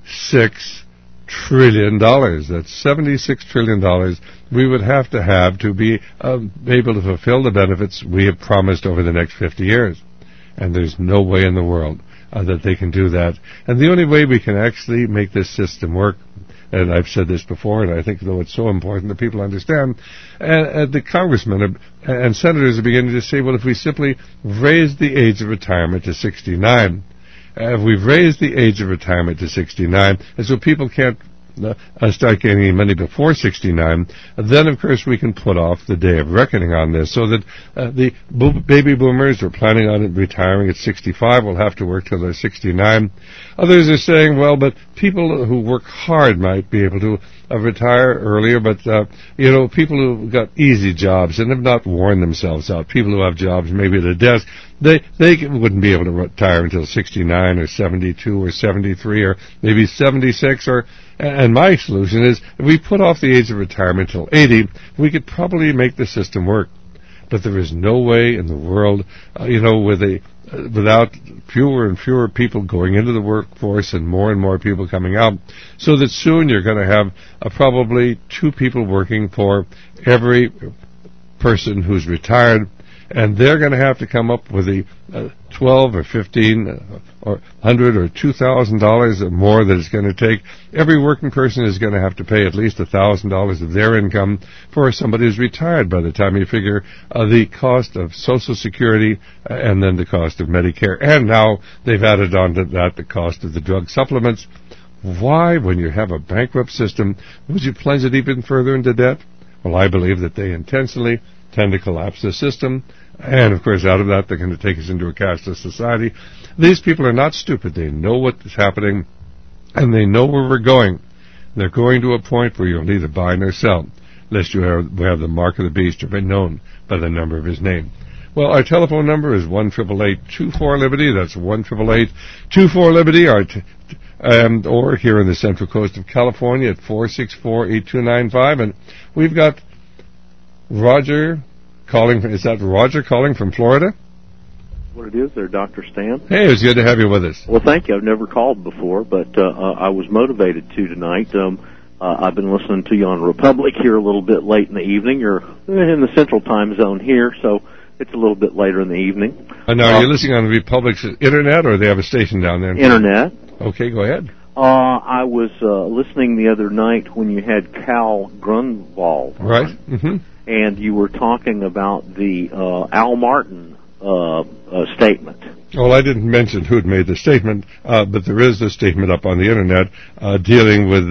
trillion. That's $76 trillion we would have to be able to fulfill the benefits we have promised over the next 50 years. And there's no way in the world that they can do that. And the only way we can actually make this system work, and I've said this before, and I think, though, it's so important that people understand, and the congressmen and senators are beginning to say, well, if we simply raise the age of retirement to 69, if we've raised the age of retirement to 69, and so people can't start getting any money before 69, then, of course, we can put off the day of reckoning on this, so that the baby boomers who are planning on retiring at 65 will have to work till they're 69. Others are saying, well, but people who work hard might be able to retire earlier, but, people who've got easy jobs and have not worn themselves out, people who have jobs maybe at a desk, they wouldn't be able to retire until 69 or 72 or 73 or maybe 76 and my solution is, if we put off the age of retirement till 80, we could probably make the system work. But there is no way in the world, without fewer and fewer people going into the workforce and more people coming out, so that soon you're going to have probably 2 people working for every person who's retired, and they're going to have to come up with the $12 or $15 or $100 or $2,000 or more that it's going to take. Every working person is going to have to pay at least $1,000 of their income for somebody who's retired by the time you figure the cost of Social Security and then the cost of Medicare. And now they've added on to that the cost of the drug supplements. Why, when you have a bankrupt system, would you plunge it even further into debt? Well, I believe that they intentionally tend to collapse the system, and of course out of that they're going to take us into a cashless society. These people are not stupid. They know what is happening, and they know where we're going. They're going to a point where you'll neither buy nor sell, lest you have the mark of the beast or be known by the number of his name. Well, our telephone number is 1-888-24-LIBERTY. That's 1-888-24-LIBERTY. Or here in the Central Coast of California at 464-8295. And we've got Roger calling. Is that Roger calling from Florida? What it is there, Dr. Stan? Hey, it was good to have you with us. Well, thank you. I've never called before, but I was motivated to tonight. I've been listening to you on Republic here a little bit late in the evening. You're in the Central Time Zone here, so it's a little bit later in the evening. Now, are you listening on Republic's internet, or they have a station down there? Internet. Okay, go ahead. I was listening the other night when you had Cal Grunwald. Right. Mm-hmm. And you were talking about the Al Martin statement. Well, I didn't mention who had made the statement, but there is a statement up on the internet dealing with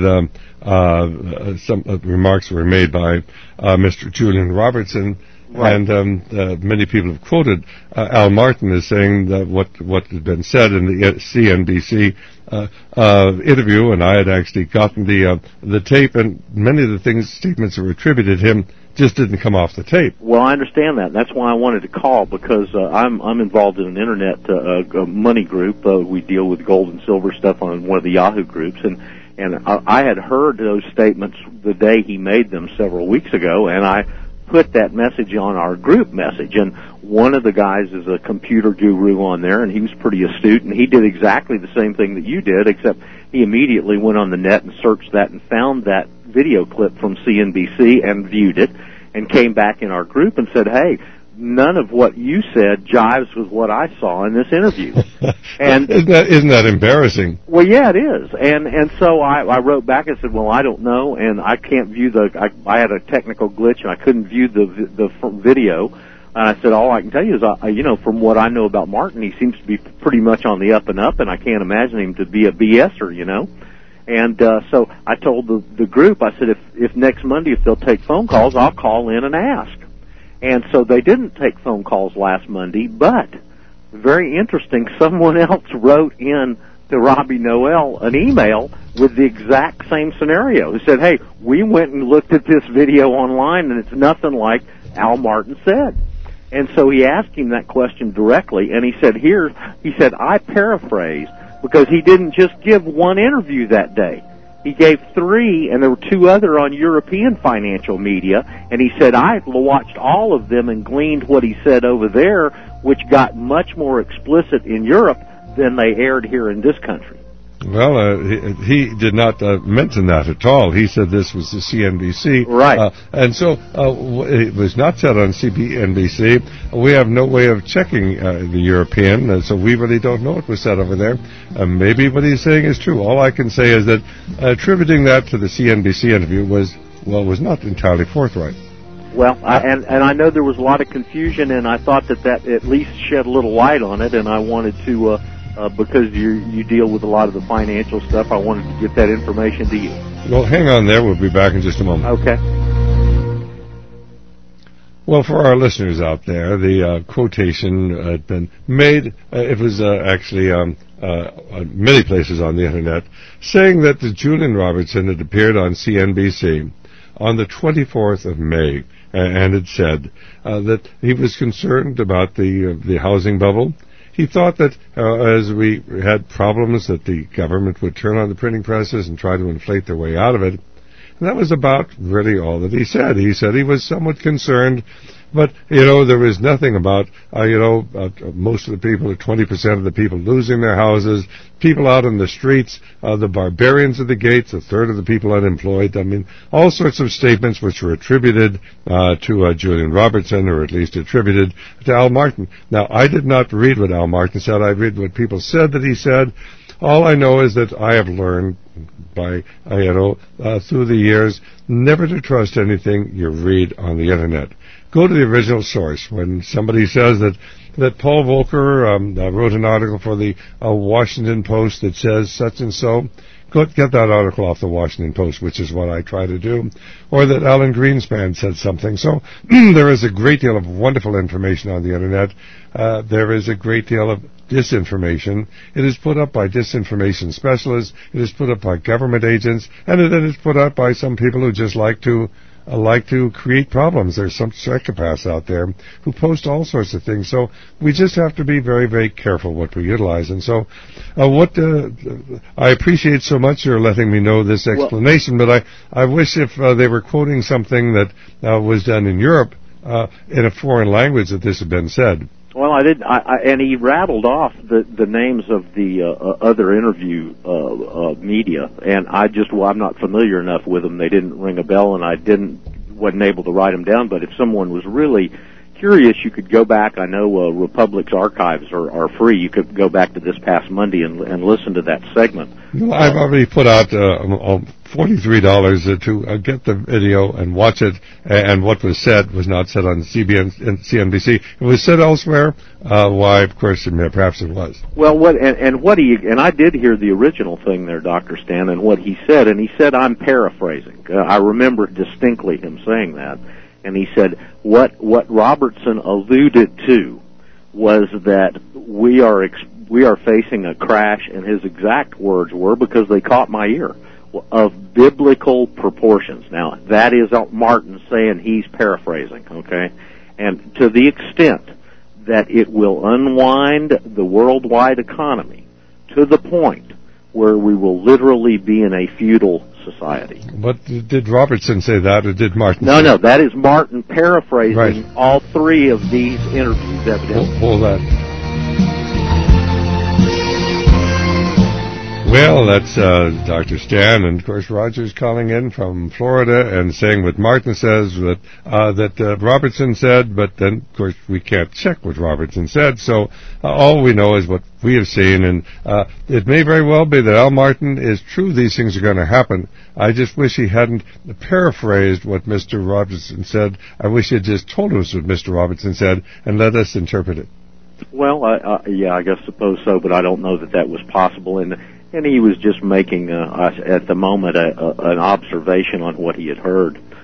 some remarks that were made by Mr. Julian Robertson. Right. And many people have quoted Al Martin as saying that what had been said in the CNBC interview, and I had actually gotten the tape, and many of the statements that were attributed to him just didn't come off the tape. Well, I understand that. That's why I wanted to call, because I'm involved in an internet money group. We deal with gold and silver stuff on one of the Yahoo groups, and I had heard those statements the day he made them several weeks ago, and I put that message on our group message, and one of the guys is a computer guru on there, and he was pretty astute, and he did exactly the same thing that you did, except he immediately went on the net and searched that and found that video clip from CNBC and viewed it, and came back in our group and said, hey, none of what you said jives with what I saw in this interview. And isn't that embarrassing? Well, yeah, it is. And so I wrote back and said, well, I don't know, and I can't view I had a technical glitch and I couldn't view the video. And I said, all I can tell you is, from what I know about Martin, he seems to be pretty much on the up and up, and I can't imagine him to be a BSer, And so I told the group, I said, if next Monday, if they'll take phone calls, I'll call in and ask. And so they didn't take phone calls last Monday, but very interesting, someone else wrote in to Robbie Noel an email with the exact same scenario, who said, hey, we went and looked at this video online, and it's nothing like Al Martin said. And so he asked him that question directly, and he said, I paraphrased, because he didn't just give one interview that day. He gave 3, and there were 2 other on European financial media, and he said, I watched all of them and gleaned what he said over there, which got much more explicit in Europe than they aired here in this country. Well, he did not mention that at all. He said this was the CNBC. Right. And so it was not said on CNBC. We have no way of checking the European, so we really don't know what was said over there. Maybe what he's saying is true. All I can say is that attributing that to the CNBC interview was not entirely forthright. Well, and I know there was a lot of confusion, and I thought that at least shed a little light on it, and I wanted to... because you deal with a lot of the financial stuff, I wanted to get that information to you. Well, hang on there. We'll be back in just a moment. Okay. Well, for our listeners out there, the quotation had been made. It was actually many places on the Internet, saying that Julian Robertson had appeared on CNBC on the 24th of May, and had said that he was concerned about the housing bubble. He thought that as we had problems that the government would turn on the printing presses and try to inflate their way out of it. And that was about really all that he said. He said he was somewhat concerned, but, there was nothing about, most of the people, or 20% of the people losing their houses, people out in the streets, the barbarians at the gates, a third of the people unemployed. I mean, all sorts of statements which were attributed to Julian Robertson, or at least attributed to Al Martin. Now, I did not read what Al Martin said. I read what people said that he said. All I know is that I have learned by, through the years, never to trust anything you read on the Internet. Go to the original source. When somebody says that Paul Volcker wrote an article for the Washington Post that says such and so, get that article off the Washington Post, which is what I try to do, or that Alan Greenspan said something. So there is a great deal of wonderful information on the Internet. There is a great deal of disinformation. It is put up by disinformation specialists. It is put up by government agents, and it is put up by some people who just like to create problems. There's some psychopaths out there who post all sorts of things. So we just have to be very, very careful what we utilize. And so I appreciate so much your letting me know this explanation, but I wish if they were quoting something that was done in Europe in a foreign language that this had been said. Well, I did, and he rattled off the names of the other interview media, and I'm not familiar enough with them. They didn't ring a bell, and I wasn't able to write them down. But if someone was really curious, you could go back. I know Republic's archives are free. You could go back to this past Monday and listen to that segment. Well, I've already put out $43 to get the video and watch it, and what was said was not said on CNBC. It was said elsewhere. Why, of course, perhaps it was. Well, I did hear the original thing there, Dr. Stan, and what he said, I'm paraphrasing. I remember distinctly him saying that. And he said, what Robertson alluded to was that we are facing a crash, and his exact words were, because they caught my ear, of biblical proportions. Now, that is Martin saying he's paraphrasing, okay? And to the extent that it will unwind the worldwide economy to the point where we will literally be in a feudal society. But did Robertson say that, or did Martin say that? No, that is Martin paraphrasing all 3 of these interviews, evidently. Hold that. Well, that's Dr. Stan, and of course Roger's calling in from Florida and saying what Martin says that Robertson said, but then of course we can't check what Robertson said, so all we know is what we have seen, and it may very well be that Al Martin is true. These things are going to happen. I just wish he hadn't paraphrased what Mr. Robertson said. I wish he had just told us what Mr. Robertson said and let us interpret it. Well, I guess suppose so, but I don't know that was possible. And he was just making, at the moment, an observation on what he had heard.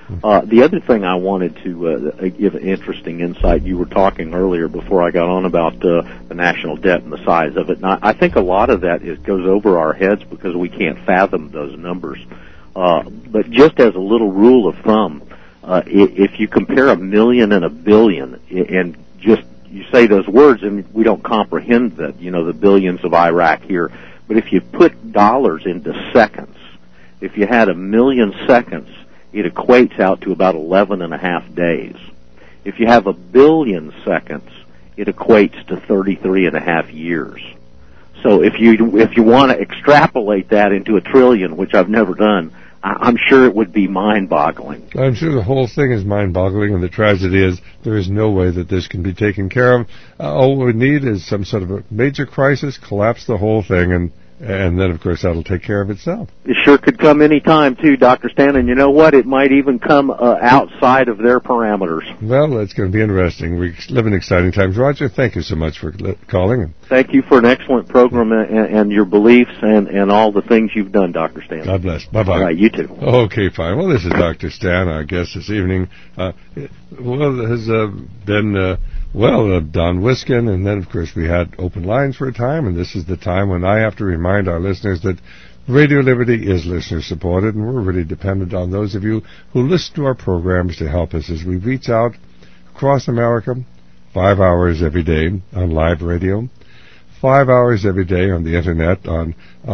The other thing I wanted to give an interesting insight, you were talking earlier before I got on about the national debt and the size of it. And I think a lot of that goes over our heads because we can't fathom those numbers. But just as a little rule of thumb, if you compare 1 million and 1 billion, and just you say those words and we don't comprehend the billions of Iraq here, but if you put dollars into seconds, if you had 1 million seconds, it equates out to about 11 and a half days. If you have 1 billion seconds, it equates to 33 and a half years. So if you want to extrapolate that into a trillion, which I've never done, I'm sure it would be mind-boggling. I'm sure the whole thing is mind-boggling, and the tragedy is there is no way that this can be taken care of. All we need is some sort of a major crisis, collapse the whole thing, and then, of course, that'll take care of itself. It sure could come any time, too, Dr. Stan, and you know what? It might even come outside of their parameters. Well, it's going to be interesting. We live in exciting times. Roger, thank you so much for calling. Thank you for an excellent program and your beliefs and all the things you've done, Dr. Stan. God bless. Bye-bye. All right, you too. Okay, fine. Well, this is Dr. Stan, our guest this evening. Has been... Don Wiskin, and then, of course, we had open lines for a time, and this is the time when I have to remind our listeners that Radio Liberty is listener-supported, and we're really dependent on those of you who listen to our programs to help us as we reach out across America 5 hours every day on live radio, 5 hours every day on the Internet, on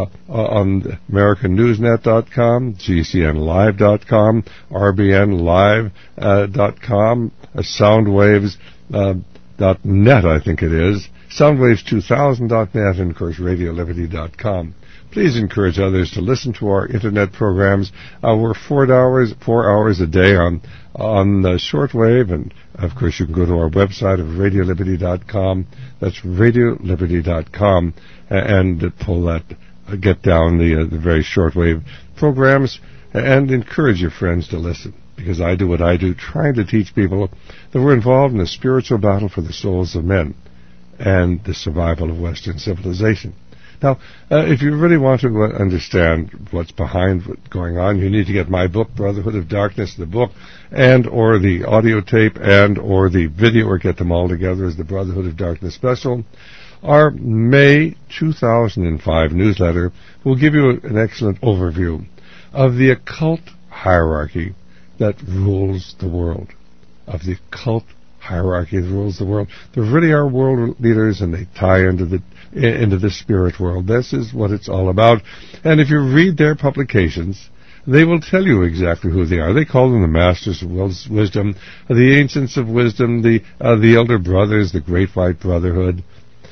AmericanNewsNet.com, GCNLive.com, RBNLive.com, Soundwaves, .net, I think it is, Soundwaves2000.net, and, of course, RadioLiberty.com. Please encourage others to listen to our Internet programs. We're 4 hours a day on shortwave, and, of course, you can go to our website of RadioLiberty.com. That's RadioLiberty.com, and pull that, get down the very shortwave programs, and encourage your friends to listen. Because I do what I do, trying to teach people that we're involved in a spiritual battle for the souls of men and the survival of Western civilization. Now, if you really want to understand what's behind what's going on, you need to get my book, Brotherhood of Darkness, the book, and or the audio tape, and or the video, or get them all together as the Brotherhood of Darkness special. Our May 2005 newsletter will give you an excellent overview of the occult hierarchy that rules the world, of the occult hierarchy that rules the world. There really are world leaders, and they tie into the spirit world. This is what it's all about. And if you read their publications, they will tell you exactly who they are. They call them the Masters of Wisdom, the Ancients of Wisdom, the Elder Brothers, the Great White Brotherhood.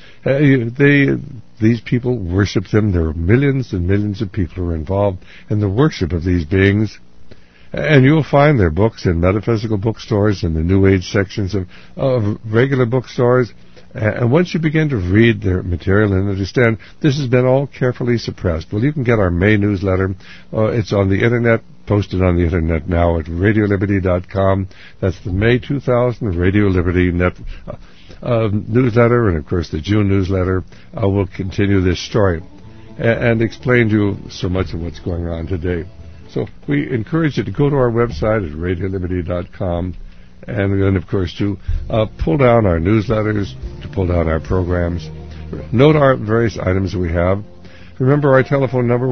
These people worship them. There are millions and millions of people who are involved in the worship of these beings. And you'll find their books in metaphysical bookstores and the New Age sections of regular bookstores. And once you begin to read their material and understand, this has been all carefully suppressed. Well, you can get our May newsletter. It's on the Internet, posted on the Internet now at RadioLiberty.com. That's the May 2000 Radio Liberty newsletter. And, of course, the June newsletter will continue this story and explain to you so much of what's going on today. So we encourage you to go to our website at RadioLiberty.com, and then, of course, to pull down our newsletters, to pull down our programs. Note our various items that we have. Remember our telephone number,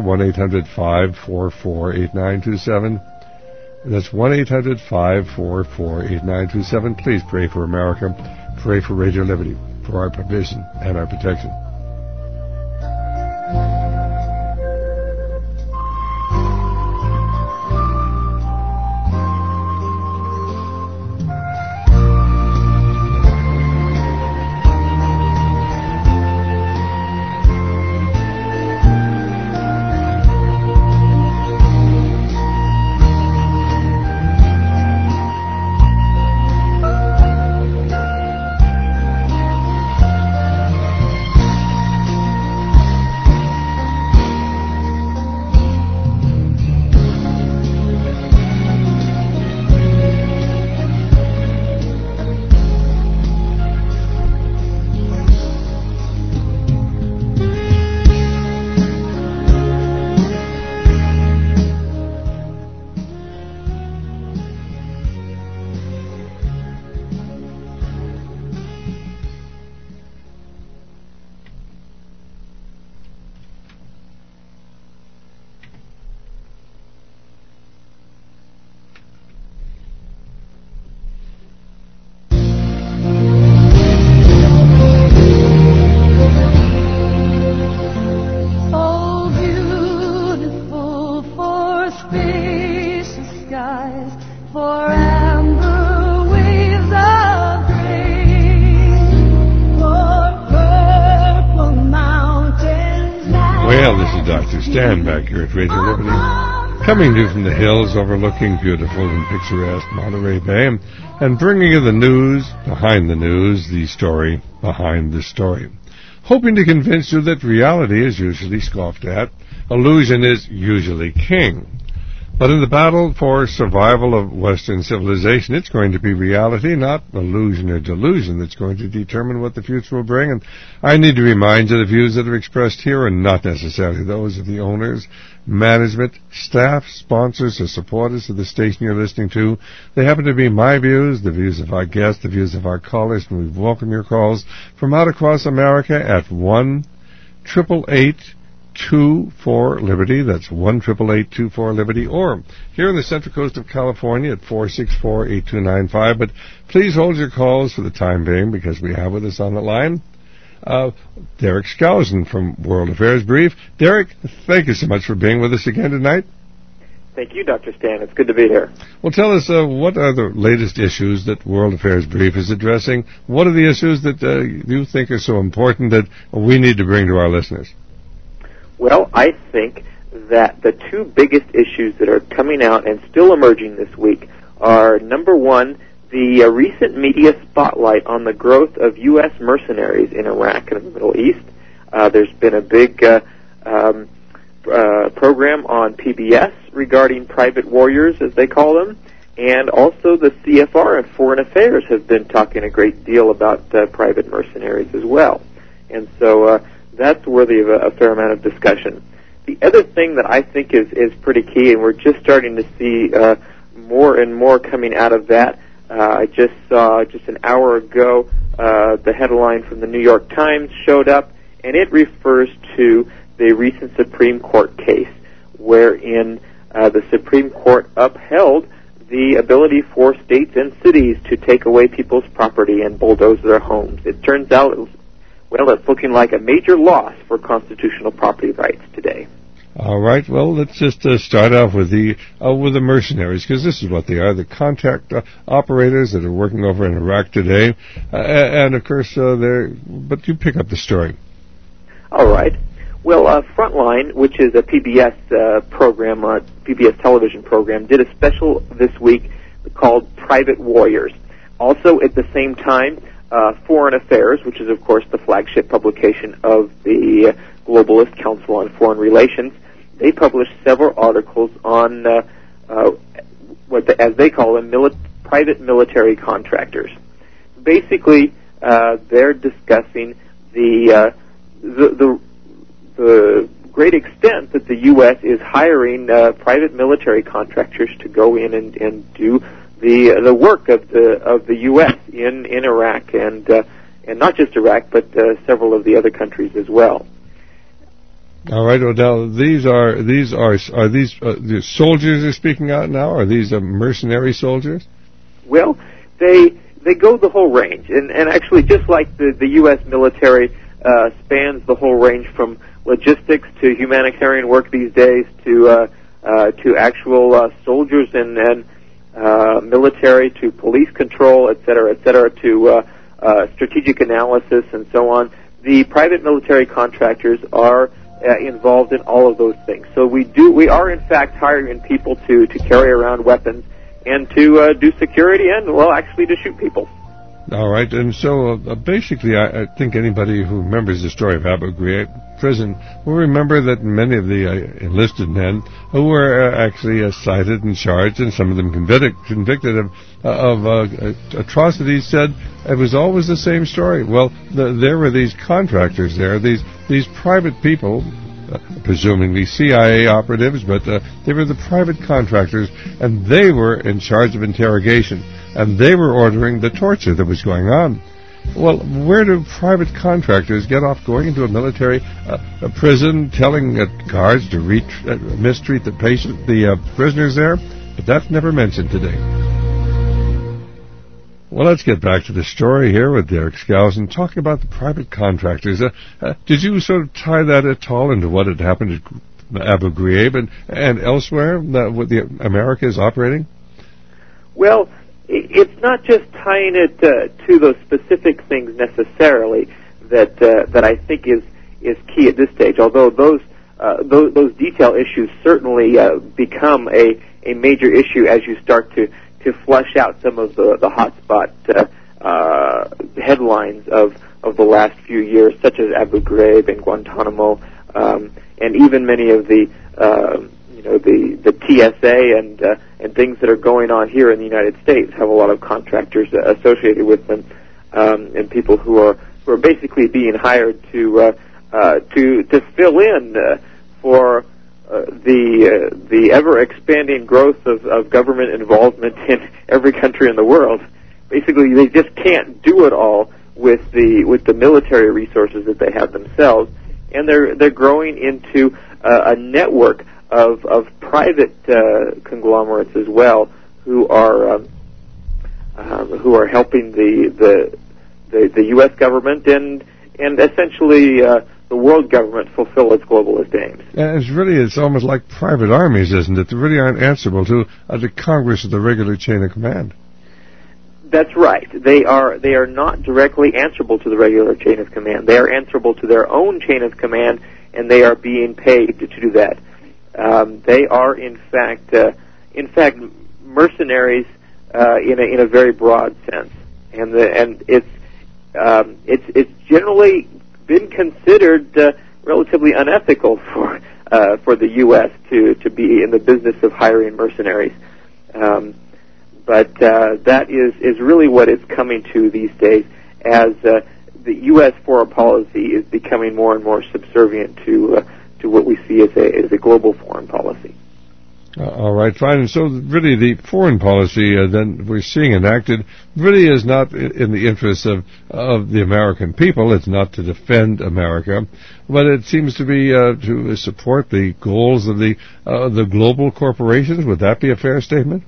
1-800-544-8927. That's 1-800-544-8927. Please pray for America. Pray for Radio Liberty, for our provision and our protection. Dr. Stan back here at Radio Liberty, coming to you from the hills overlooking beautiful and picturesque Monterey Bay, and bringing you the news behind the news, the story behind the story. Hoping to convince you that reality is usually scoffed at, illusion is usually king. But in the battle for survival of Western civilization, it's going to be reality, not illusion or delusion, that's going to determine what the future will bring. And I need to remind you the views that are expressed here are not necessarily those of the owners, management, staff, sponsors, or supporters of the station you're listening to. They happen to be my views, the views of our guests, the views of our callers, and we welcome your calls from out across America at 1-888-24-LIBERTY. That's 1-888-24-LIBERTY. Or here on the Central Coast of California at 464-8295. But please hold your calls for the time being, because we have with us on the line Derek Skousen from World Affairs Brief. Derek, thank you so much for being with us again tonight. Thank you, Dr. Stan. It's good to be here. Well, tell us, what are the latest issues that World Affairs Brief is addressing? What are the issues that you think are so important that we need to bring to our listeners? Well, I think that the two biggest issues that are coming out and still emerging this week are, number one, the recent media spotlight on the growth of U.S. mercenaries in Iraq and the Middle East. There's been a big program on PBS regarding private warriors, as they call them, and also the CFR and Foreign Affairs have been talking a great deal about private mercenaries as well. And so that's worthy of a fair amount of discussion. The other thing that I think is pretty key, and we're just starting to see more and more coming out of that. I just saw, just an hour ago, the headline from the New York Times showed up, and it refers to the recent Supreme Court case wherein the Supreme Court upheld the ability for states and cities to take away people's property and bulldoze their homes. It turns out, it's looking like a major loss for constitutional property rights today. All right. Well, let's just start off with the mercenaries, because this is what they are: the contract operators that are working over in Iraq today, and of course, but you pick up the story. All right. Well, Frontline, which is a PBS program, PBS television program, did a special this week called Private Warriors. Also, at the same time, Foreign Affairs, which is, of course, the flagship publication of the Globalist Council on Foreign Relations, they published several articles on as they call them, private military contractors. Basically, they're discussing the great extent that the U.S. is hiring private military contractors to go in and do the work of the U.S. in Iraq and not just Iraq, but several of the other countries as well. All right, Odell. These are the soldiers are speaking out now? Are these mercenary soldiers? Well, they go the whole range, and actually, just like the U.S. military spans the whole range from logistics to humanitarian work these days to actual soldiers and military to police control, et cetera, to strategic analysis and so on. The private military contractors are involved in all of those things. So we are in fact hiring people to carry around weapons and to do security and, actually to shoot people. All right, and so basically I think anybody who remembers the story of Abu Ghraib prison will remember that many of the enlisted men who were actually cited and charged, and some of them convicted of atrocities, said it was always the same story. Well, there were these contractors there, these private people, presumably CIA operatives, but they were the private contractors, and they were in charge of interrogation, and they were ordering the torture that was going on. Well, where do private contractors get off going into a military prison, telling guards to mistreat the prisoners there? But that's never mentioned today. Well, let's get back to the story here with Derek Skousen, talking about the private contractors. Did you sort of tie that at all into what had happened at Abu Ghraib and elsewhere, what America is operating? Well, it's not just tying it to those specific things necessarily that I think is key at this stage, although those those detail issues certainly become a major issue as you start to flush out some of the hotspot headlines of the last few years, such as Abu Ghraib and Guantanamo, and even many of the TSA and things that are going on here in the United States have a lot of contractors associated with them, and people who are basically being hired to fill in for the ever expanding growth of government involvement in every country in the world. Basically, they just can't do it all with the military resources that they have themselves, and they're growing into a network of private conglomerates as well, who are helping the U.S. government and essentially the world government fulfill its globalist aims. And it's almost like private armies, isn't it? They really aren't answerable to the Congress or the regular chain of command. That's right. They are not directly answerable to the regular chain of command. They are answerable to their own chain of command, and they are being paid to do that. They are, in fact, mercenaries in a very broad sense, and it's generally been considered relatively unethical for the U.S. to be in the business of hiring mercenaries. But that is really what it's coming to these days, as the U.S. foreign policy is becoming more and more subservient to what we see as a global foreign policy. All right, fine. And so really the foreign policy then we're seeing enacted really is not in the interest of the American people. It's not to defend America, but it seems to be to support the goals of the global corporations. Would that be a fair statement?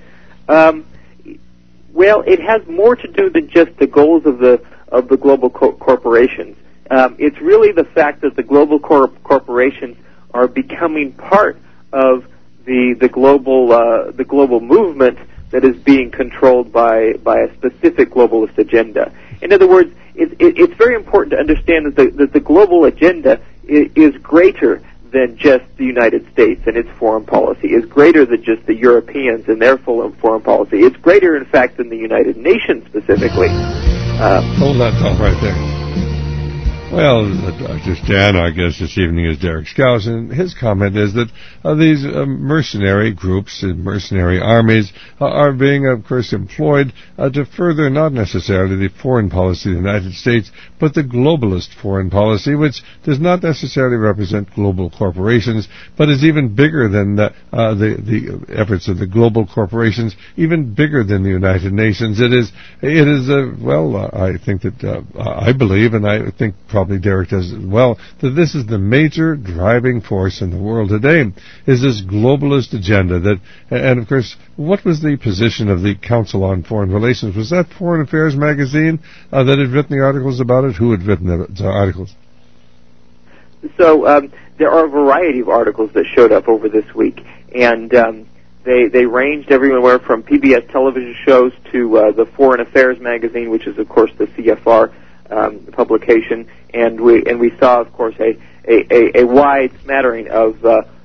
Well, it has more to do than just the goals of the global corporations. It's really the fact that the global corporations are becoming part of the global movement that is being controlled by a specific globalist agenda. In other words, it's very important to understand that the global agenda is greater than just the United States and its foreign policy, is greater than just the Europeans and their foreign policy. It's greater, in fact, than the United Nations specifically. Hold that thought right there. Well, Dr. Stan, our guest this evening is Derek Scouse, and his comment is that these mercenary groups and mercenary armies are being, of course, employed to further not necessarily the foreign policy of the United States, but the globalist foreign policy, which does not necessarily represent global corporations, but is even bigger than the efforts of the global corporations, even bigger than the United Nations. It is I think that I believe, and I think probably Derek does as well, that this is the major driving force in the world today, is this globalist agenda. And of course, what was the position of the Council on Foreign Relations? Was that Foreign Affairs magazine that had written the articles about it? Who had written the articles? So there are a variety of articles that showed up over this week, and they ranged everywhere from PBS television shows to the Foreign Affairs magazine, which is of course the CFR publication, and we saw, of course, a wide smattering of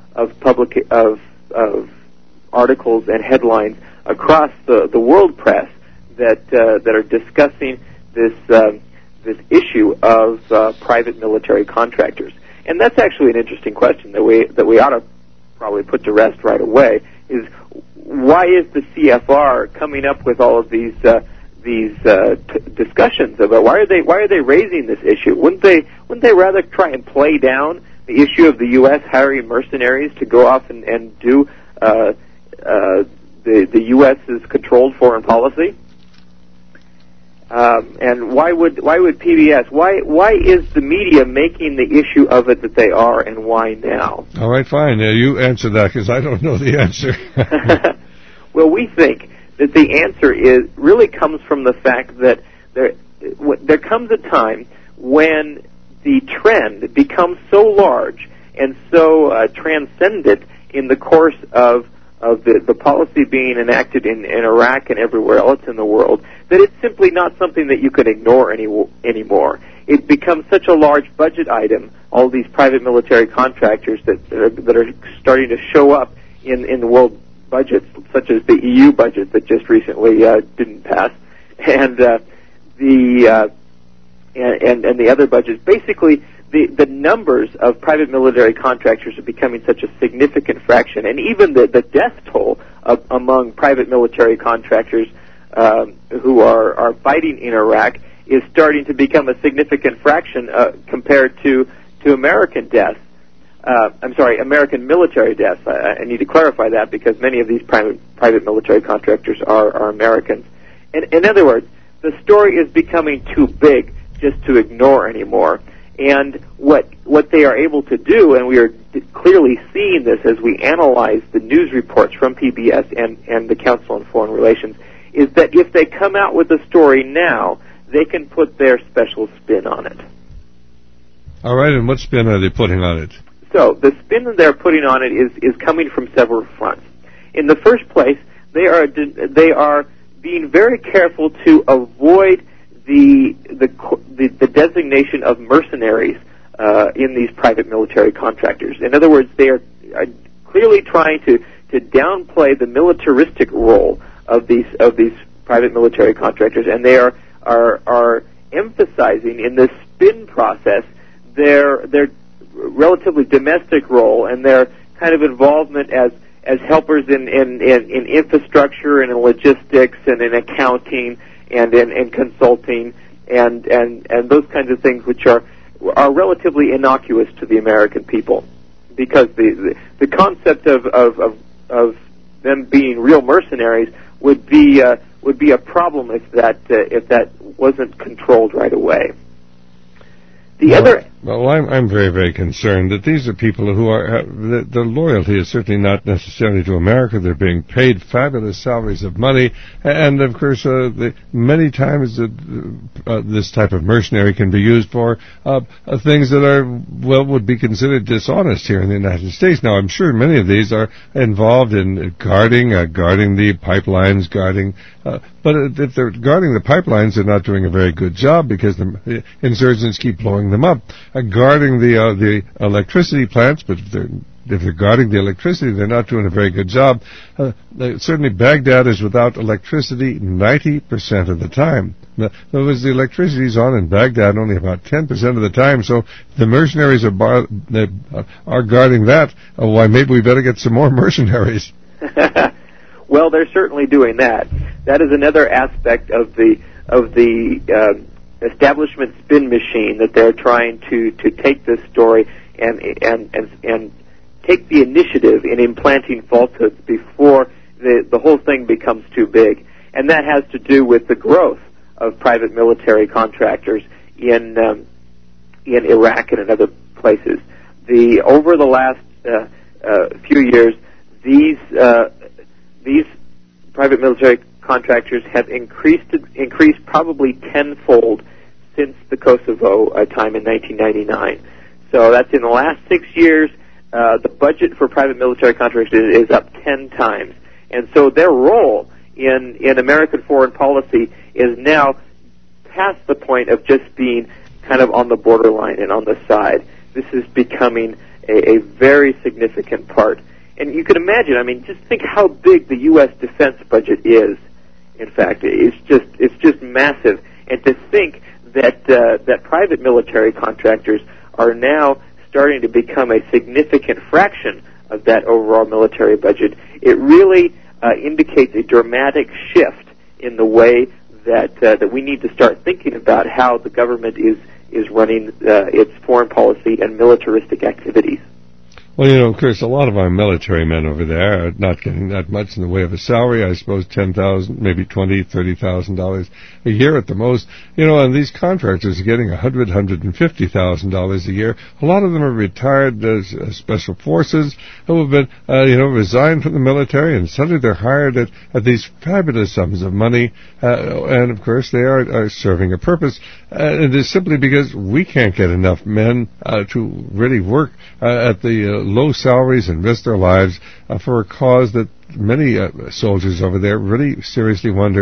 articles and headlines across the world press that are discussing this issue of private military contractors. And that's actually an interesting question that we ought to probably put to rest right away. Is why is the CFR coming up with all of these discussions about why are they raising this issue? Wouldn't they rather try and play down the issue of the U.S. hiring mercenaries to go off and do the U.S.'s controlled foreign policy? And why would PBS? Why is the media making the issue of it that they are, and why now? All right, fine. You answer that, because I don't know the answer. Well, we think that the answer really comes from the fact that there comes a time when the trend becomes so large and so transcendent in the course of the policy being enacted in Iraq and everywhere else in the world, that it's simply not something that you can ignore anymore. it becomes such a large budget item, all these private military contractors that are starting to show up in the world budgets, such as the EU budget that just recently didn't pass, and the other budgets. Basically, the numbers of private military contractors are becoming such a significant fraction, and even the death toll among private military contractors who are fighting in Iraq is starting to become a significant fraction compared to American deaths. American military deaths. I need to clarify that because many of these private military contractors are Americans. In other words, the story is becoming too big just to ignore anymore. And what they are able to do, and we are clearly seeing this as we analyze the news reports from PBS and the Council on Foreign Relations, is that if they come out with a story now, they can put their special spin on it. All right, and what spin are they putting on it? So the spin that they're putting on it is coming from several fronts. In the first place, they are being very careful to avoid the designation of mercenaries in these private military contractors. In other words, they are clearly trying to downplay the militaristic role of these private military contractors, and they are emphasizing in this spin process their relatively domestic role and their kind of involvement as helpers in infrastructure and in logistics and in accounting and in consulting and those kinds of things which are relatively innocuous to the American people, because the concept of them being real mercenaries would be a problem if that wasn't controlled right away. Well, I'm very, very concerned that these are people who are, their loyalty is certainly not necessarily to America. They're being paid fabulous salaries of money, and of course, many times this type of mercenary can be used for things that would be considered dishonest here in the United States. Now, I'm sure many of these are involved in guarding the pipelines, but if they're guarding the pipelines, they're not doing a very good job because the insurgents keep blowing them up. Guarding the electricity plants, but if they're guarding the electricity, they're not doing a very good job. Certainly, Baghdad is without electricity 90% of the time. In other words, the electricity is on in Baghdad only about 10% of the time. So the mercenaries are guarding that. Why, maybe we better get some more mercenaries. Well, they're certainly doing that. That is another aspect of the establishment spin machine that they're trying to take this story and take the initiative in implanting falsehoods before the whole thing becomes too big. And that has to do with the growth of private military contractors in Iraq and in other places. Over the last few years, these private military contractors have increased probably tenfold since the Kosovo time in 1999. So that's in the last 6 years. The budget for private military contractors is up 10 times. And so their role in American foreign policy is now past the point of just being kind of on the borderline and on the side. This is becoming a very significant part. And you can imagine, I mean, just think how big the U.S. defense budget is. In fact, it's just massive. And to think that private military contractors are now starting to become a significant fraction of that overall military budget, it really indicates a dramatic shift in the way that we need to start thinking about how the government is running its foreign policy and militaristic activities. Well, you know, of course, a lot of our military men over there are not getting that much in the way of a salary. I suppose $10,000, maybe $20,000, $30,000 a year at the most. You know, and these contractors are getting $100,000, $150,000 a year. A lot of them are retired special forces who have been, resigned from the military, and suddenly they're hired at these fabulous sums of money. And of course, they are serving a purpose. It is simply because we can't get enough men to really work at the low salaries and risk their lives for a cause that many soldiers over there really seriously wonder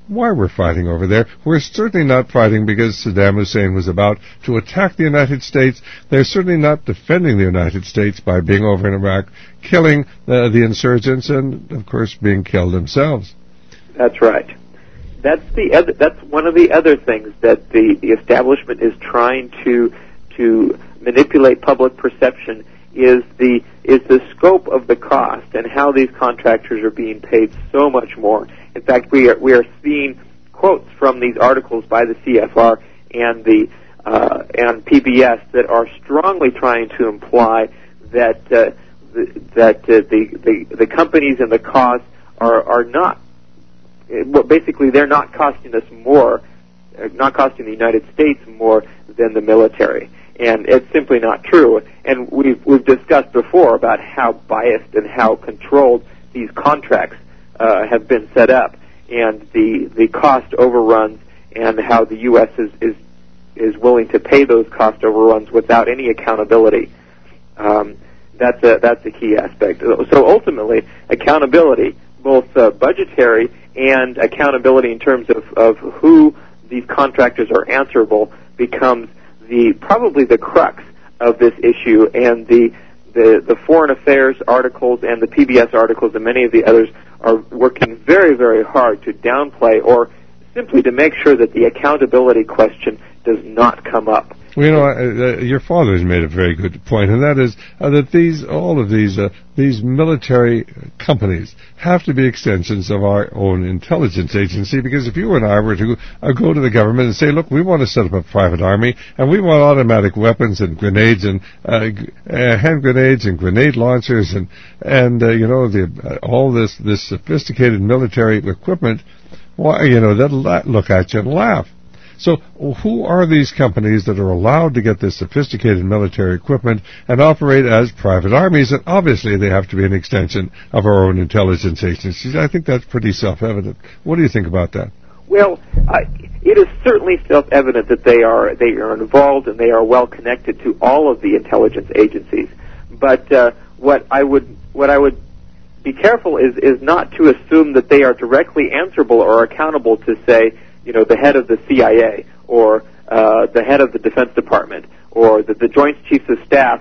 why we're fighting over there. We're certainly not fighting because Saddam Hussein was about to attack the United States. They're certainly not defending the United States by being over in Iraq, killing the insurgents, and, of course, being killed themselves. That's right. That's one of the other things that the establishment is trying to manipulate public perception is the scope of the cost and how these contractors are being paid so much more. In fact, we are seeing quotes from these articles by the CFR and and PBS that are strongly trying to imply that the companies and the costs are not. Well, basically, they're not costing us more, not costing the United States more than the military. And it's simply not true. And we've discussed before about how biased and how controlled these contracts have been set up, and the cost overruns, and how the U.S. is willing to pay those cost overruns without any accountability. That's a key aspect. So ultimately, accountability, both budgetary and accountability in terms of who these contractors are answerable, becomes probably the crux of this issue. And the Foreign Affairs articles and the PBS articles and many of the others are working very, very hard to downplay or simply to make sure that the accountability question does not come up. Well, you know, your father has made a very good point, and that is that all of these military companies have to be extensions of our own intelligence agency, because if you and I were to go to the government and say, look, we want to set up a private army, and we want automatic weapons and grenades and hand grenades and grenade launchers and you know, all this sophisticated military equipment, well, you know, they'll look at you and laugh. So who are these companies that are allowed to get this sophisticated military equipment and operate as private armies? And obviously they have to be an extension of our own intelligence agencies. I think that's pretty self-evident. What do you think about that? Well, it is certainly self-evident that they are involved and they are well connected to all of the intelligence agencies. But what I would be careful is not to assume that they are directly answerable or accountable to, say, you know, the head of the CIA or the head of the Defense Department, or that the Joint Chiefs of Staff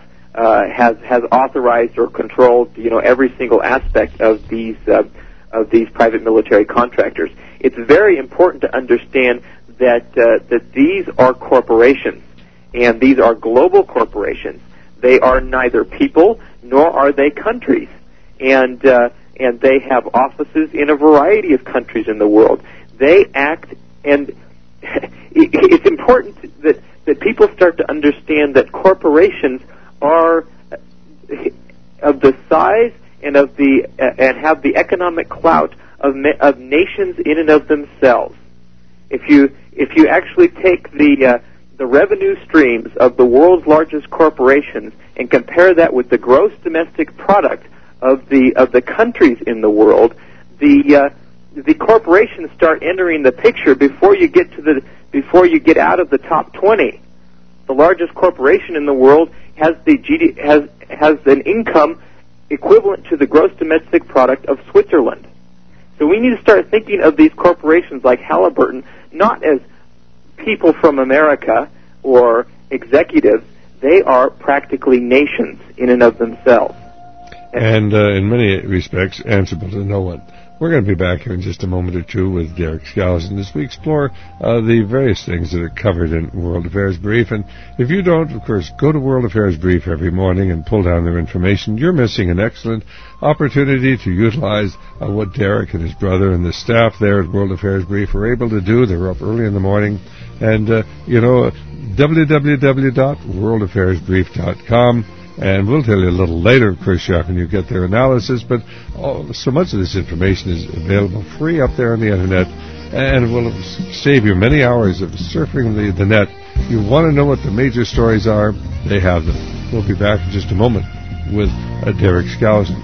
has authorized or controlled, you know, every single aspect of these private military contractors. It's very important to understand that these are corporations, and these are global corporations. They are neither people nor are they countries, and they have offices in a variety of countries in the world. They act. And it's important that people start to understand that corporations are of the size and and have the economic clout of nations in and of themselves. If you actually take the revenue streams of the world's largest corporations and compare that with the gross domestic product of the countries in the world, the corporations start entering the picture before you get out of the top 20. The largest corporation in the world has an income equivalent to the gross domestic product of Switzerland. So we need to start thinking of these corporations like Halliburton not as people from America or executives. They are practically nations in and of themselves. And in many respects, answerable to no one. We're going to be back here in just a moment or two with Derek Skousen as we explore the various things that are covered in World Affairs Brief. And if you don't, of course, go to World Affairs Brief every morning and pull down their information, you're missing an excellent opportunity to utilize what Derek and his brother and the staff there at World Affairs Brief are able to do. They're up early in the morning. And, www.worldaffairsbrief.com. And we'll tell you a little later, of course, when you get their analysis, but so much of this information is available free up there on the Internet, and will save you many hours of surfing the net. You want to know what the major stories are, they have them. We'll be back in just a moment with Derek Skousen.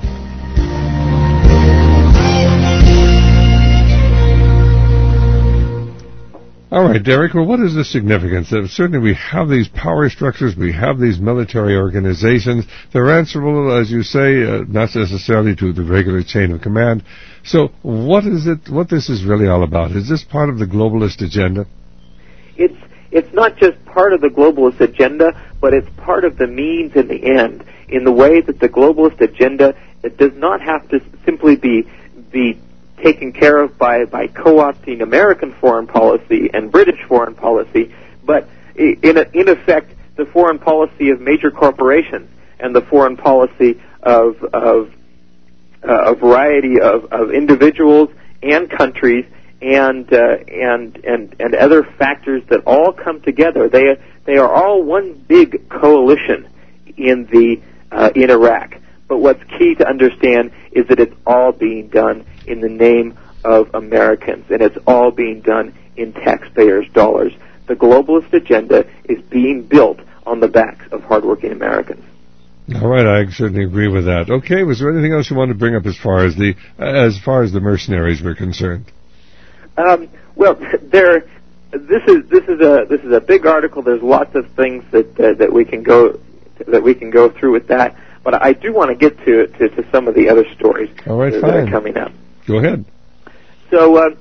All right, Derek, well, what is the significance? Certainly we have these power structures, we have these military organizations. They're answerable, as you say, not necessarily to the regular chain of command. So what this is really all about? Is this part of the globalist agenda? It's not just part of the globalist agenda, but it's part of the means in the end, in the way that the globalist agenda, it does not have to simply be taken care of by co-opting American foreign policy and British foreign policy, but in effect the foreign policy of major corporations and the foreign policy of a variety of individuals and countries and other factors that all come together. They are all one big coalition in Iraq. But what's key to understand is that it's all being done in the name of Americans, and it's all being done in taxpayers' dollars. The globalist agenda is being built on the backs of hardworking Americans. All right, I certainly agree with that. Okay, was there anything else you wanted to bring up as far as the mercenaries were concerned? Well, this is a big article. There's lots of things that we can go through with that. But I do want to get to some of the other stories that are coming up. Go ahead. So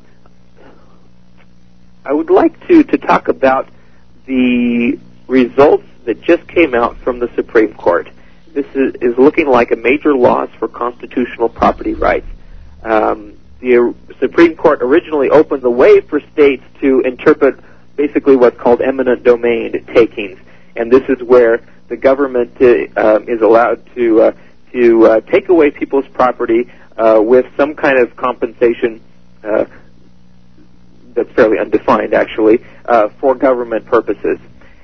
I would like to talk about the results that just came out from the Supreme Court. This is looking like a major loss for constitutional property rights. The Supreme Court originally opened the way for states to interpret basically what's called eminent domain takings, and this is where the government is allowed to take away people's property with some kind of compensation that's fairly undefined, actually, for government purposes.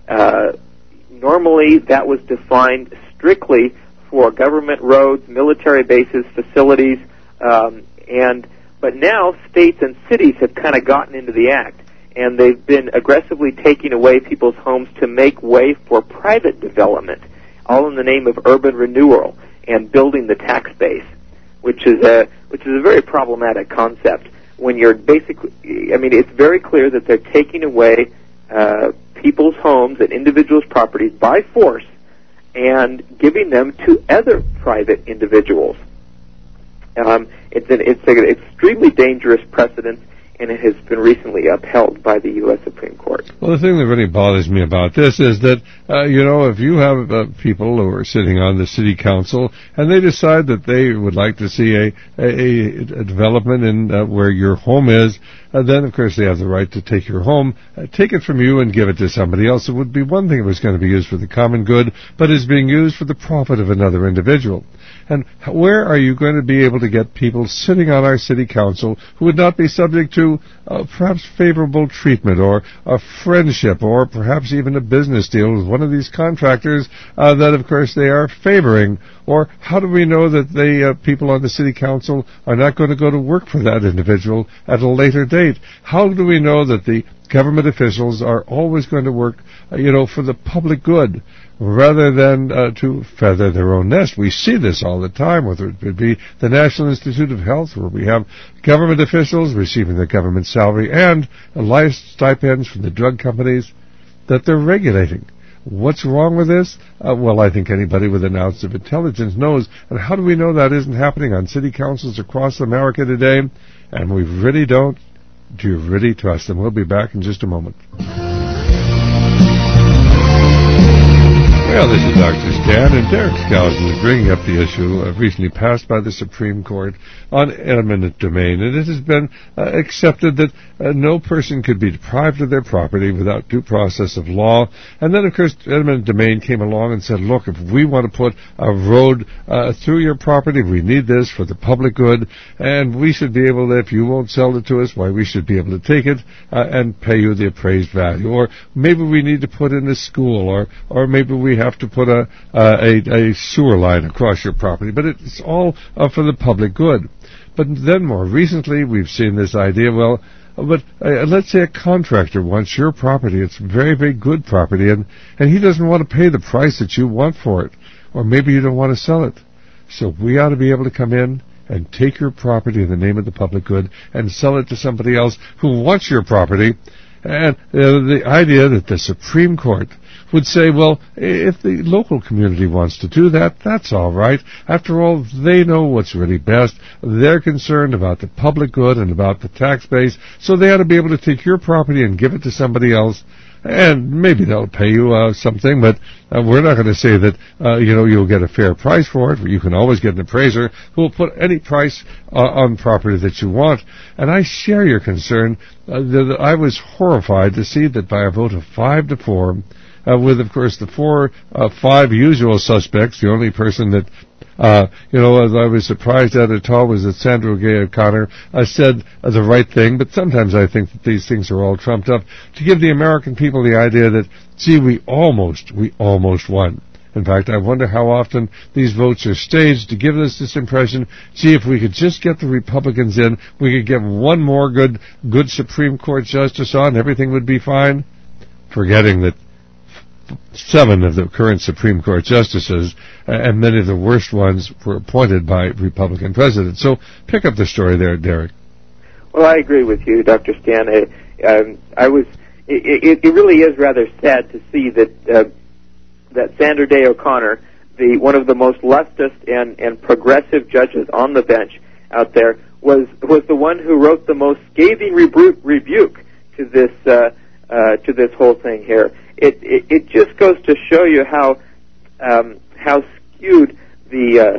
Normally, that was defined strictly for government roads, military bases, facilities, but now states and cities have kind of gotten into the act, and they've been aggressively taking away people's homes to make way for private development, all in the name of urban renewal and building the tax base, which is a very problematic concept. When you're it's very clear that they're taking away people's homes and individuals' properties by force and giving them to other private individuals. It's an extremely dangerous precedent, and it has been recently upheld by the U.S. Supreme Court. Well, the thing that really bothers me about this is that, if you have people who are sitting on the city council and they decide that they would like to see a development in where your home is, then, of course, they have the right to take your home, take it from you and give it to somebody else. It would be one thing if it was going to be used for the common good, but is being used for the profit of another individual. And where are you going to be able to get people sitting on our city council who would not be subject to perhaps favorable treatment or a friendship or perhaps even a business deal with one of these contractors that, of course, they are favoring? Or how do we know that the people on the city council are not going to go to work for that individual at a later date? How do we know that the government officials are always going to work, for the public good, rather than to feather their own nest? We see this all the time, whether it be the National Institute of Health, where we have government officials receiving their government salary and life stipends from the drug companies that they're regulating. What's wrong with this? Well, I think anybody with an ounce of intelligence knows. And how do we know that isn't happening on city councils across America today? And we really don't. Do you really trust them? We'll be back in just a moment. Well, this is Dr. Stan, and Derek Skousen is bringing up the issue recently passed by the Supreme Court on eminent domain. And it has been accepted that no person could be deprived of their property without due process of law. And then, of course, eminent domain came along and said, look, if we want to put a road through your property, we need this for the public good, and we should be able to, if you won't sell it to us, why, we should be able to take it and pay you the appraised value. Or maybe we need to put in a school, or maybe we have to put a sewer line across your property. But it's all for the public good. But then more recently, we've seen this idea, let's say a contractor wants your property. It's very, very good property, and he doesn't want to pay the price that you want for it. Or maybe you don't want to sell it. So we ought to be able to come in and take your property in the name of the public good and sell it to somebody else who wants your property. And the idea that the Supreme Court would say, well, if the local community wants to do that, that's all right. After all, they know what's really best. They're concerned about the public good and about the tax base, so they ought to be able to take your property and give it to somebody else. And maybe they'll pay you something, but we're not going to say that you'll get a fair price for it. You can always get an appraiser who will put any price on property that you want. And I share your concern. I was horrified to see that by a vote of 5-4, with, of course, the 5 usual suspects, the only person that I was surprised at all was that Sandra Day O'Connor said the right thing, but sometimes I think that these things are all trumped up to give the American people the idea that, gee, we almost won. In fact, I wonder how often these votes are staged to give us this impression, gee, if we could just get the Republicans in, we could get one more good Supreme Court justice on, everything would be fine, forgetting that 7 of the current Supreme Court justices, and many of the worst ones, were appointed by Republican presidents. So pick up the story there, Derek. Well, I agree with you, Dr. Stan. It really is rather sad to see that Sandra Day O'Connor, one of the most leftist and progressive judges on the bench out there, was the one who wrote the most scathing rebuke to this whole thing here. It just goes to show you how skewed the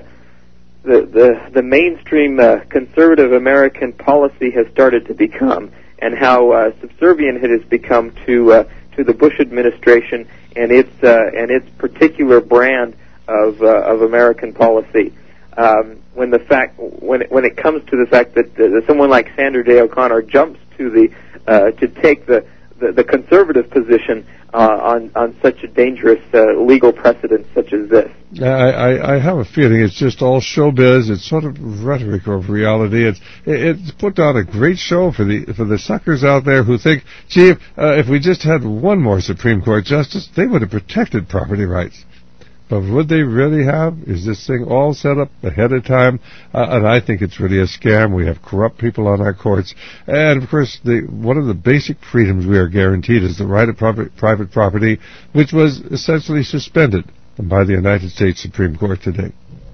mainstream conservative American policy has started to become, and how subservient it has become to the Bush administration and its particular brand of American policy. When it comes to the fact that someone like Sandra Day O'Connor jumps to take the conservative position on such a dangerous legal precedent such as this. I have a feeling it's just all showbiz. It's sort of rhetoric over reality. It's put on a great show for the suckers out there who think, gee, if we just had one more Supreme Court justice, they would have protected property rights. But would they really have? Is this thing all set up ahead of time? And I think it's really a scam. We have corrupt people on our courts. And, of course, one of the basic freedoms we are guaranteed is the right of private property, which was essentially suspended by the United States Supreme Court today.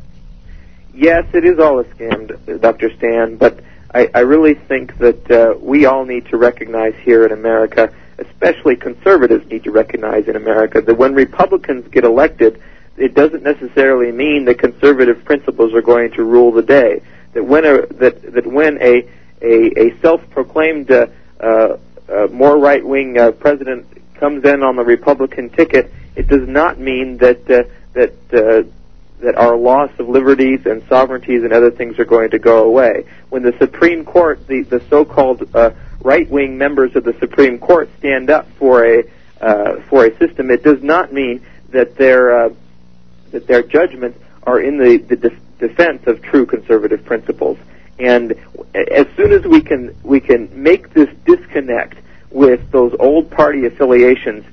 Yes, it is all a scam, Dr. Stan, but I really think that we all need to recognize here in America, especially conservatives need to recognize in America, that when Republicans get elected, it doesn't necessarily mean that conservative principles are going to rule the day. That when a self-proclaimed more right-wing president comes in on the Republican ticket, it does not mean that our loss of liberties and sovereignties and other things are going to go away. When the Supreme Court, the so-called right-wing members of the Supreme Court stand up for a system, it does not mean that their judgments are in the defense of true conservative principles. And as soon as we can make this disconnect with those old party affiliations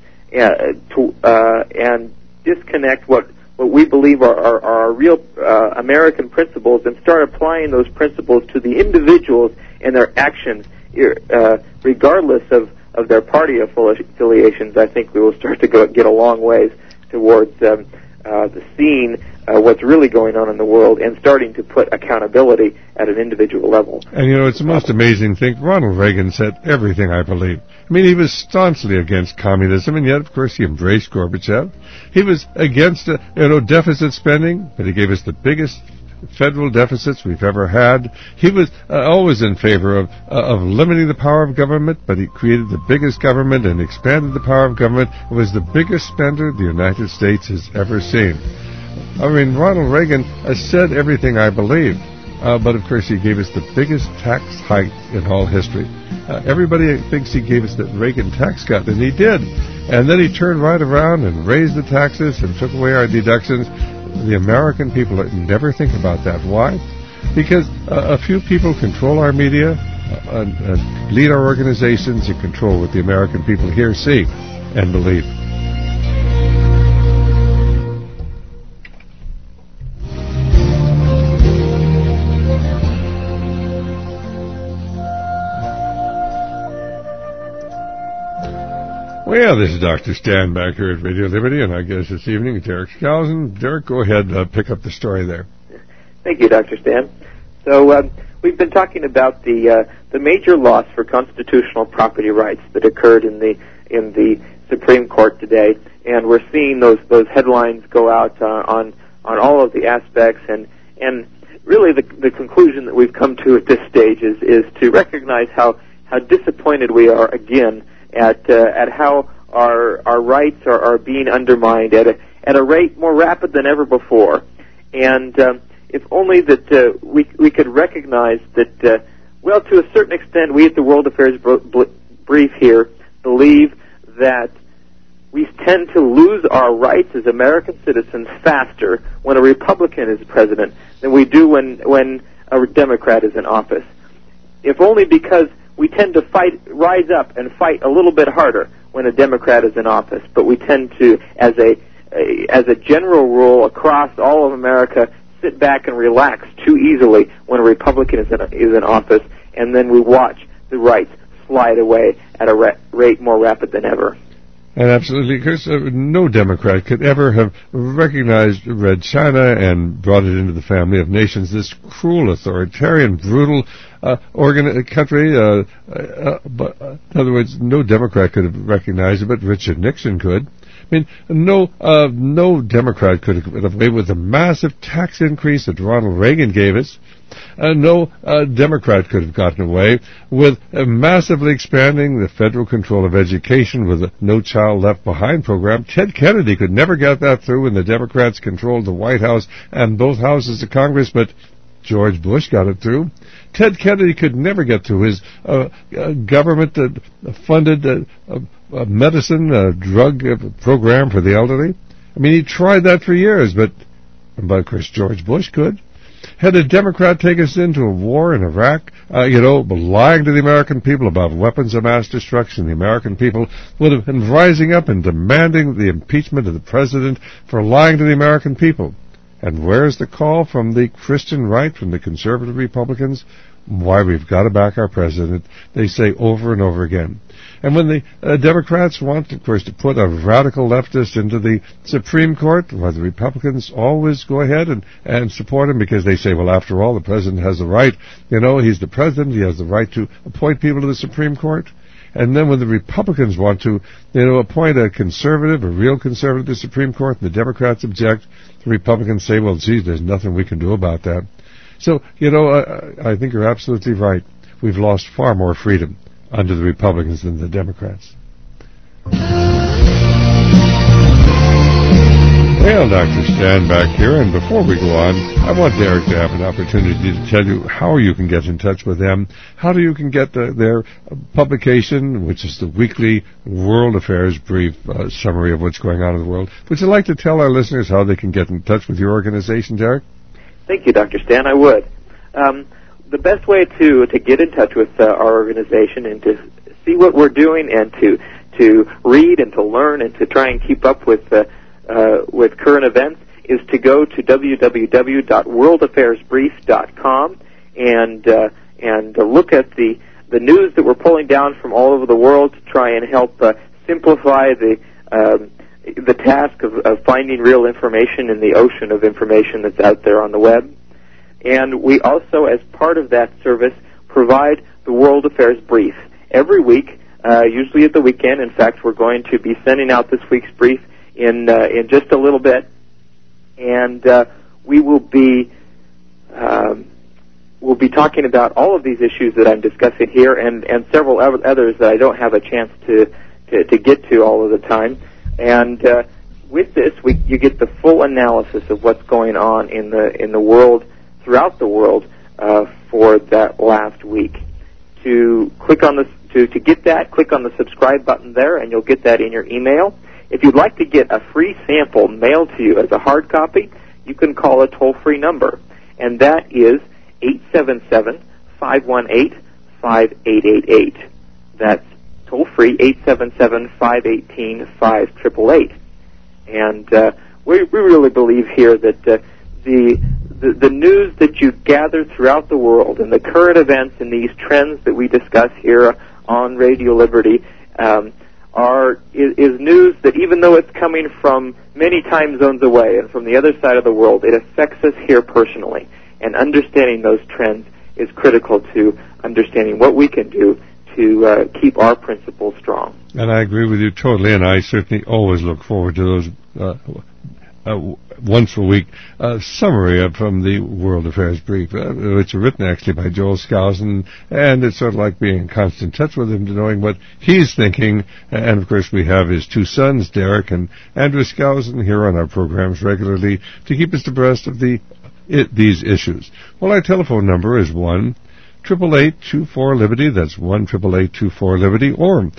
and disconnect what we believe are our real American principles and start applying those principles to the individuals and their actions, regardless of their party affiliations, I think we will start to get a long ways towards seeing what's really going on in the world and starting to put accountability at an individual level. And, it's the most amazing thing. Ronald Reagan said everything I believe. I mean, he was staunchly against communism, and yet, of course, he embraced Gorbachev. He was against, deficit spending, but he gave us the biggest federal deficits we've ever had. He was always in favor of limiting the power of government, but he created the biggest government and expanded the power of government. It was the biggest spender the United States has ever seen. I mean, Ronald Reagan said everything I believe, but of course he gave us the biggest tax hike in all history. Everybody thinks he gave us that Reagan tax cut, and he did. And then he turned right around and raised the taxes and took away our deductions. The American people never think about that. Why? Because a few people control our media and lead our organizations and control what the American people hear, see, and believe. Well, this is Dr. Stan back here at Radio Liberty, and our guest this evening is Derek Skousen. Derek, go ahead, pick up the story there. Thank you, Dr. Stan. So we've been talking about the major loss for constitutional property rights that occurred in the Supreme Court today, and we're seeing those headlines go out on all of the aspects, and really the conclusion that we've come to at this stage is to recognize how disappointed we are again at how our rights are being undermined at a rate more rapid than ever before. And if only that we could recognize that, well, to a certain extent, we at the World Affairs Brief here believe that we tend to lose our rights as American citizens faster when a Republican is president than we do when a Democrat is in office. If only because we tend to rise up and fight a little bit harder when a Democrat is in office, but we tend to, as a general rule across all of America, sit back and relax too easily when a Republican is in office, and then we watch the rights slide away at a rate more rapid than ever. And absolutely, Chris, no Democrat could ever have recognized Red China and brought it into the family of nations, this cruel, authoritarian, brutal country. But in other words, no Democrat could have recognized it, but Richard Nixon could. I mean, no Democrat could have away with the massive tax increase that Ronald Reagan gave us. No Democrat could have gotten away with massively expanding the federal control of education with a No Child Left Behind program. Ted Kennedy could never get that through when the Democrats controlled the White House and both houses of Congress, but George Bush got it through. Ted Kennedy could never get through his government-funded medicine drug program for the elderly. I mean, he tried that for years, but of course George Bush could. Had a Democrat take us into a war in Iraq, lying to the American people about weapons of mass destruction, the American people would have been rising up and demanding the impeachment of the president for lying to the American people. And where's the call from the Christian right, from the conservative Republicans? Why, we've got to back our president, they say over and over again. And when the Democrats want, of course, to put a radical leftist into the Supreme Court, well, the Republicans always go ahead and support him because they say, well, after all, the president has the right. He's the president. He has the right to appoint people to the Supreme Court. And then when the Republicans want to, appoint a conservative, a real conservative to the Supreme Court, and the Democrats object, the Republicans say, well, geez, there's nothing we can do about that. So, I think you're absolutely right. We've lost far more freedom under the Republicans than the Democrats. Well, Dr. Stan back here, and before we go on, I want Derek to have an opportunity to tell you how you can get in touch with them, how you can get their publication, which is the weekly World Affairs Brief summary of what's going on in the world. Would you like to tell our listeners how they can get in touch with your organization, Derek? Thank you, Dr. Stan. I would. The best way to get in touch with our organization and to see what we're doing and to read and to learn and to try and keep up with current events is to go to www.worldaffairsbrief.com and look at the news that we're pulling down from all over the world to try and help simplify the task of finding real information in the ocean of information that's out there on the web. And we also, as part of that service, provide the World Affairs Brief every week, usually at the weekend. In fact, we're going to be sending out this week's brief in just a little bit, and we will be talking about all of these issues that I'm discussing here, and several others that I don't have a chance to get to all of the time. And with this, you get the full analysis of what's going on in the world, throughout the world, for that last week. To click on to get that, click on the subscribe button there, and you'll get that in your email. If you'd like to get a free sample mailed to you as a hard copy, you can call a toll-free number, and that is 877-518-5888. That's toll-free, 877-518-5888. And we really believe here that the news that you gather throughout the world and the current events and these trends that we discuss here on Radio Liberty is news that even though it's coming from many time zones away and from the other side of the world, it affects us here personally. And understanding those trends is critical to understanding what we can do to keep our principles strong. And I agree with you totally, and I certainly always look forward to those once a week summary from the World Affairs Brief, which are written actually by Joel Skousen, and it's sort of like being in constant touch with him, to knowing what he's thinking. And of course we have his two sons, Derek and Andrew Skousen, here on our programs regularly to keep us abreast of these issues. Well, our telephone number is 1-888-24-LIBERTY. That's 1-888-24-LIBERTY, or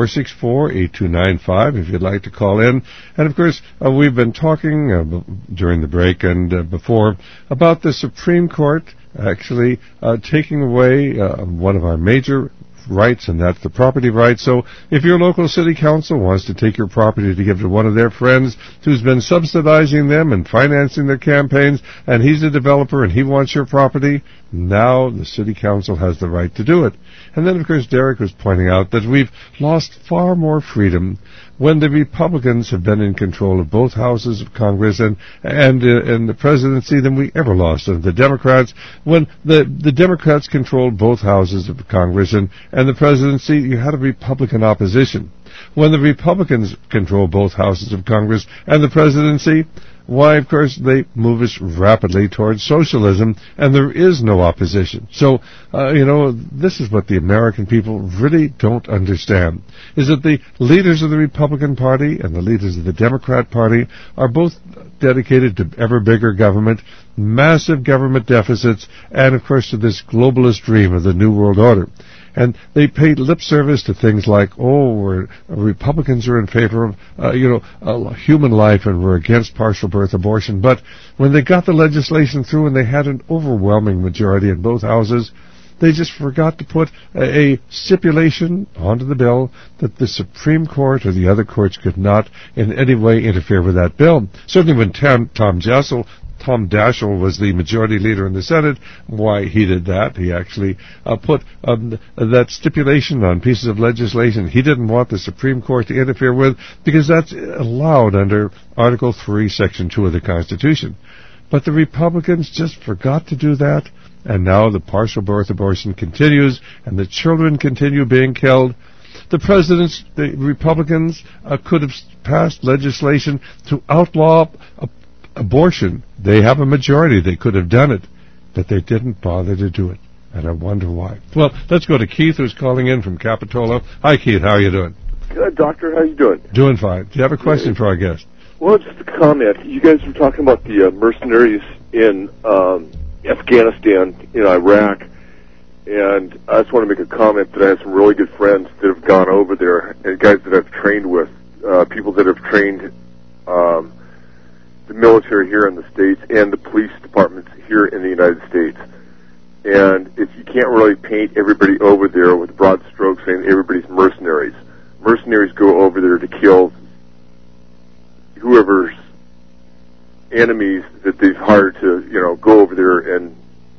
464-8295 if you'd like to call in. And of course, we've been talking during the break and before about the Supreme Court actually taking away one of our major rights, and that's the property right. So if your local city council wants to take your property to give to one of their friends who's been subsidizing them and financing their campaigns, and he's a developer and he wants your property, now the city council has the right to do it. And then, of course, Derek was pointing out that we've lost far more freedom when the Republicans have been in control of both houses of Congress and the presidency than we ever lost under the Democrats. When the Democrats controlled both houses of Congress and the presidency, you had a Republican opposition. When the Republicans control both houses of Congress and the presidency, why, of course, they move us rapidly towards socialism, and there is no opposition. So, this is what the American people really don't understand, is that the leaders of the Republican Party and the leaders of the Democrat Party are both dedicated to ever bigger government, massive government deficits, and, of course, to this globalist dream of the New World Order. And they paid lip service to things like, Republicans are in favor of, human life and we're against partial birth abortion. But when they got the legislation through and they had an overwhelming majority in both houses, they just forgot to put a stipulation onto the bill that the Supreme Court or the other courts could not in any way interfere with that bill. Certainly when Tom Daschle was the majority leader in the Senate, why he did that. He actually put that stipulation on pieces of legislation he didn't want the Supreme Court to interfere with, because that's allowed under Article 3, Section 2 of the Constitution. But the Republicans just forgot to do that, and now the partial birth abortion continues, and the children continue being killed. The Republicans could have passed legislation to outlaw abortion. They have a majority. They could have done it, but they didn't bother to do it, and I wonder why. Well, let's go to Keith, who's calling in from Capitola. Hi, Keith. How are you doing? Good, Doctor. How you doing? Doing fine. Do you have a question for our guest? Well, just a comment. You guys were talking about the mercenaries in Afghanistan, in Iraq, and I just want to make a comment that I have some really good friends that have gone over there, and guys that I've trained with, people that have trained the military here in the States and the police departments here in the United States. And if you can't really paint everybody over there with broad strokes saying everybody's mercenaries. Mercenaries go over there to kill whoever's enemies that they've hired to, go over there and,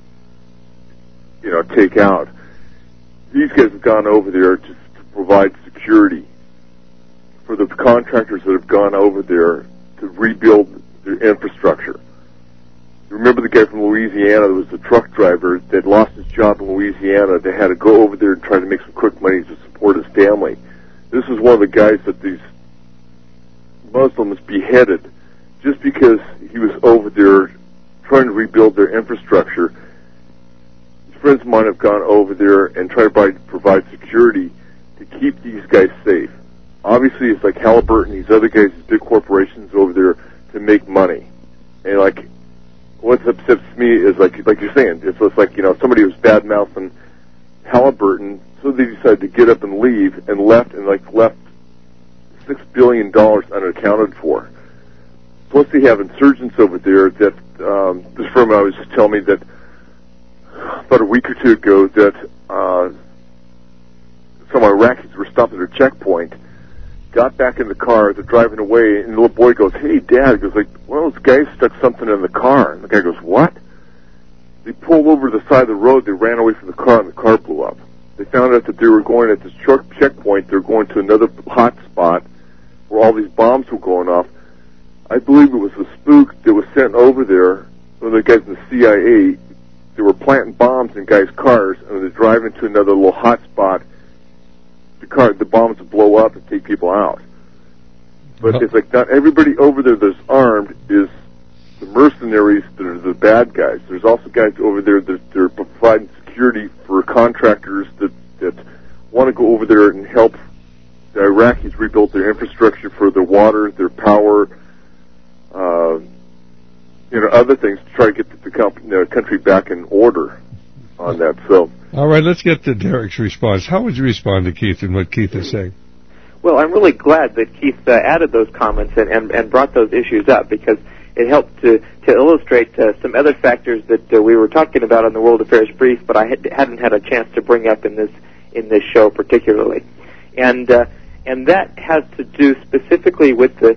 take out. These guys have gone over there just to provide security for the contractors that have gone over there to rebuild their infrastructure. Remember the guy from Louisiana that was the truck driver that lost his job in Louisiana? They had to go over there and try to make some quick money to support his family. This is one of the guys that these Muslims beheaded just because he was over there trying to rebuild their infrastructure. His friends of mine have gone over there and tried to provide security to keep these guys safe. Obviously, it's like Halliburton, these other guys, these big corporations over there to make money. And what upsets me is like you're saying, it's just like, somebody was bad-mouthing Halliburton, so they decided to get up and leave and left $6 billion unaccounted for. Plus they have insurgents over there that, this firm I was just telling me that about a week or two ago that, some Iraqis were stopped at a checkpoint, got back in the car, they're driving away, and the little boy goes, "Hey, Dad," he goes "one of those guys stuck something in the car." And the guy goes, "What?" They pulled over to the side of the road, they ran away from the car, and the car blew up. they found out that they were going at this checkpoint, they were going to another hot spot where all these bombs were going off. I believe it was a spook that was sent over there, one of the guys in the CIA. They were planting bombs in guys' cars, and they're driving to another little hot spot. The bombs would blow up and take people out. But it's like not everybody over there that's armed is the mercenaries that are the bad guys. There's also guys over there that they're providing security for contractors that want to go over there and help the Iraqis rebuild their infrastructure for their water, their power, other things to try to get the country back in order on that. So, all right, let's get to Derek's response. How would you respond to Keith and what Keith is saying? Well, I'm really glad that Keith added those comments and brought those issues up, because it helped to illustrate some other factors that we were talking about on the World Affairs Brief, but I hadn't had a chance to bring up in this show particularly, and that has to do specifically with the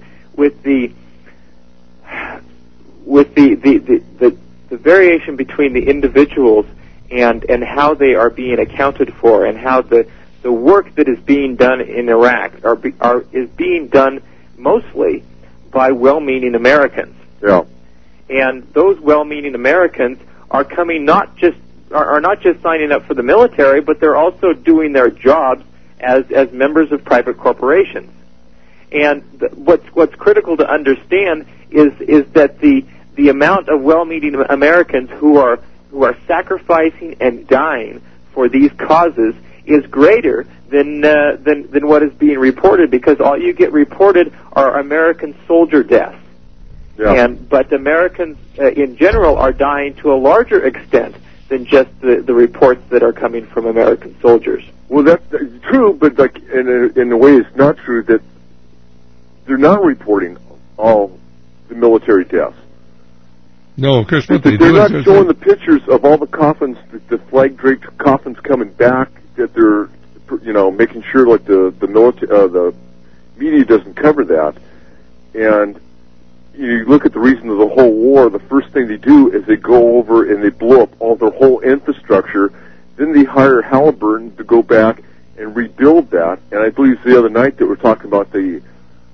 variation between the individuals and how they are being accounted for, and how the work that is being done in Iraq is being done mostly by well-meaning Americans. Yeah. And those well-meaning Americans are not just signing up for the military, but they're also doing their jobs as members of private corporations. And what's critical to understand is that the amount of well-meaning Americans who are sacrificing and dying for these causes is greater than what is being reported, because all you get reported are American soldier deaths. Yeah. But Americans in general are dying to a larger extent than just the reports that are coming from American soldiers. Well, that's true, but like in a way, it's not true that they're not reporting all the military deaths. No, of course not. They're not showing the pictures of all the coffins, the flag-draped coffins coming back. That they're, making sure like the military, the media doesn't cover that. And you look at the reason of the whole war. The first thing they do is they go over and they blow up all their whole infrastructure. Then they hire Halliburton to go back and rebuild that. And I believe the other night that we're talking about the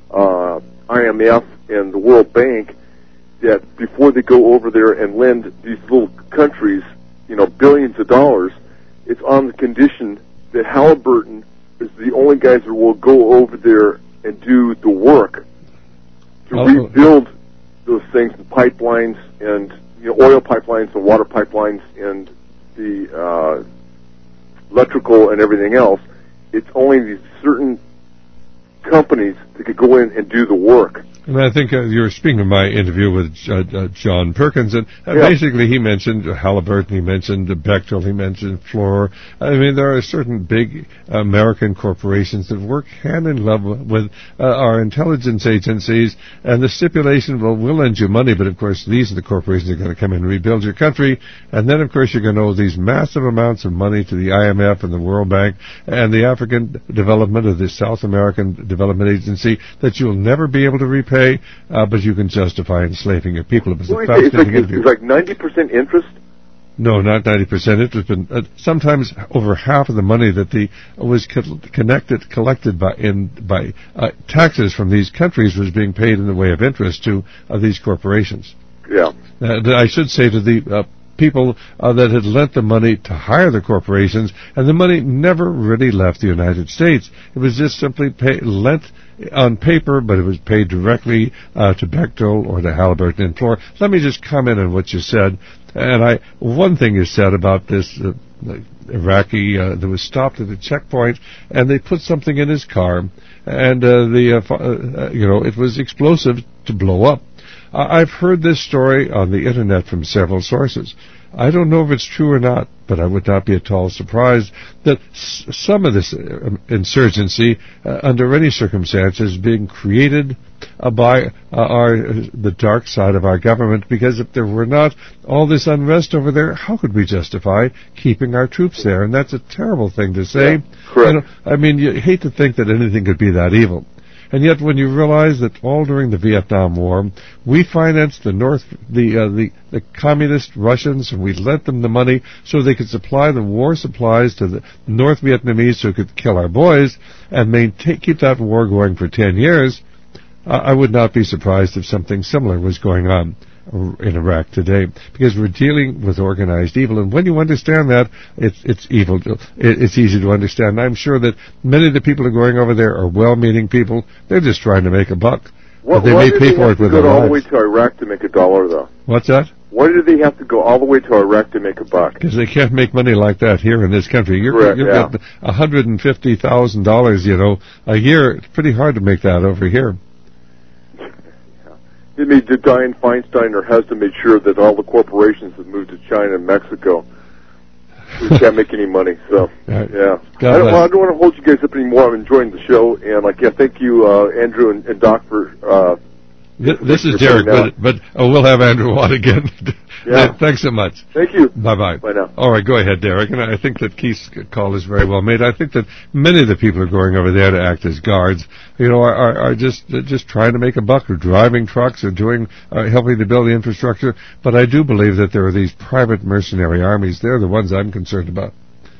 IMF and the World Bank, that before they go over there and lend these little countries, billions of dollars, it's on the condition that Halliburton is the only guys that will go over there and do the work to rebuild those things, the pipelines and oil pipelines and water pipelines and the electrical and everything else. It's only these certain companies that could go in and do the work. And I think you were speaking of my interview with John Perkins, and basically he mentioned Halliburton, he mentioned Bechtel, he mentioned Fluor. I mean, there are certain big American corporations that work hand in glove with our intelligence agencies, and the stipulation, well, we'll lend you money, but of course these are the corporations that are going to come in and rebuild your country, and then of course you're going to owe these massive amounts of money to the IMF and the World Bank and the African Development or the South American Development Agency that you'll never be able to repay. But you can justify enslaving your people. It was a fascinating interview. It's like 90% interest? No, not 90% interest, but sometimes over half of the money that was collected by taxes from these countries was being paid in the way of interest to these corporations. Yeah. I should say to the people that had lent the money to hire the corporations, and the money never really left the United States. It was just simply lent on paper, but it was paid directly to Bechtel or to Halliburton and Fluor. Let me just comment on what you said. And one thing you said about this Iraqi that was stopped at a checkpoint, and they put something in his car, and it was explosive to blow up. I've heard this story on the Internet from several sources. I don't know if it's true or not, but I would not be at all surprised that some of this insurgency, under any circumstances, is being created by the dark side of our government, because if there were not all this unrest over there, how could we justify keeping our troops there? And that's a terrible thing to say. Yeah, correct. I mean, you hate to think that anything could be that evil. And yet, when you realize that all during the Vietnam War, we financed the communist Russians, and we lent them the money so they could supply the war supplies to the North Vietnamese who could kill our boys and keep that war going for 10 years, I would not be surprised if something similar was going on in Iraq today, because we're dealing with organized evil, and when you understand that, it's evil. It's easy to understand. I'm sure that many of the people who are going over there are well-meaning people. They're just trying to make a buck. But they may pay for it with their lives. Why do they have to go all the way to Iraq to make a dollar, though? What's that? Why do they have to go all the way to Iraq to make a buck? Because they can't make money like that here in this country. You've yeah. got $150,000, a year. It's pretty hard to make that over here. Dianne Feinstein, her husband, made sure that all the corporations that moved to China and Mexico can't make any money. So, yeah. I don't want to hold you guys up anymore. I'm enjoying the show, and thank you, Andrew and Doc, for. This is Derek, but we'll have Andrew on again. Yeah. Thanks so much. Thank you. Bye-bye. Bye now. All right, go ahead, Derek. And I think that Keith's call is very well made. I think that many of the people who are going over there to act as guards, are just trying to make a buck, or driving trucks, or helping to build the infrastructure. But I do believe that there are these private mercenary armies. They're the ones I'm concerned about.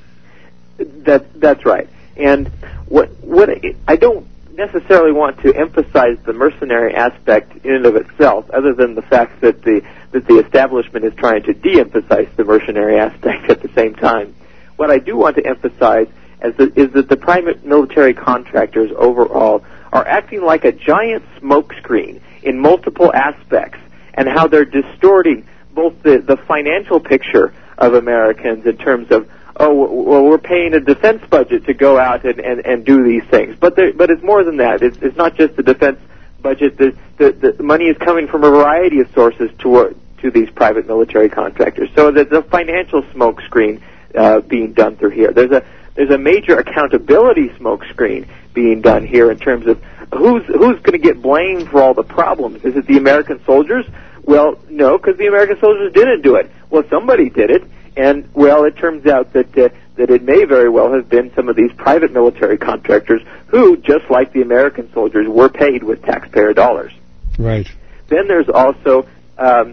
That's right. And what I don't necessarily want to emphasize the mercenary aspect in and of itself, other than the fact that the establishment is trying to de-emphasize the mercenary aspect at the same time. What I do want to emphasize is that the private military contractors overall are acting like a giant smokescreen in multiple aspects, and how they're distorting both the financial picture of Americans in terms of, we're paying a defense budget to go out and do these things. But it's more than that. It's not just the defense budget. The money is coming from a variety of sources to these private military contractors. So there's a financial smokescreen being done through here. There's a major accountability smokescreen being done here in terms of who's going to get blamed for all the problems. Is it the American soldiers? Well, no, because the American soldiers didn't do it. Well, somebody did it. And, well, it turns out that it may very well have been some of these private military contractors who, just like the American soldiers, were paid with taxpayer dollars. Right. Then there's also a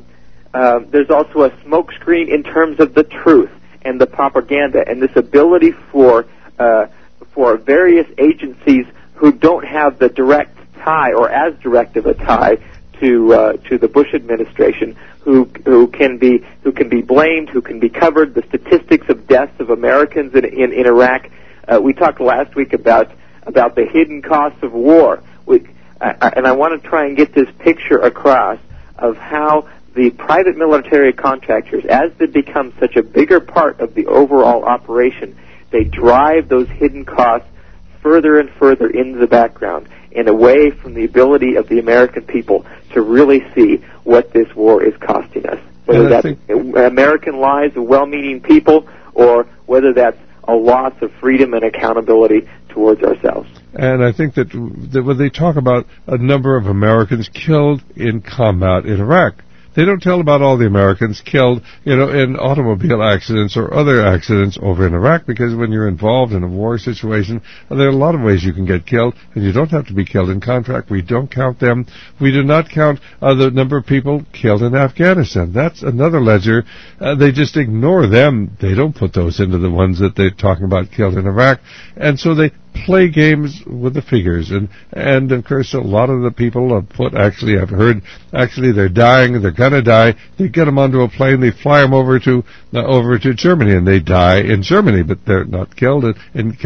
smokescreen in terms of the truth and the propaganda, and this ability for various agencies who don't have the direct tie, or as direct of a tie, to the Bush administration, who can be blamed, who can be covered. The statistics of deaths of Americans in Iraq. We talked last week about the hidden costs of war, and I want to try and get this picture across of how the private military contractors, as they become such a bigger part of the overall operation, they drive those hidden costs further and further into the background and away from the ability of the American people to really see what this war is costing us, whether that's American lives of well-meaning people, or whether that's a loss of freedom and accountability towards ourselves. And I think that when they talk about a number of Americans killed in combat in Iraq, they don't tell about all the Americans killed, in automobile accidents or other accidents over in Iraq, because when you're involved in a war situation, there are a lot of ways you can get killed, and you don't have to be killed in contract. We don't count them. We do not count the number of people killed in Afghanistan. That's another ledger. They just ignore them. They don't put those into the ones that they're talking about killed in Iraq. And so they play games with the figures, and of course a lot of the people I've heard they're dying, they're gonna die. They get them onto a plane, they fly them over to Germany, and they die in Germany, but they're not killed in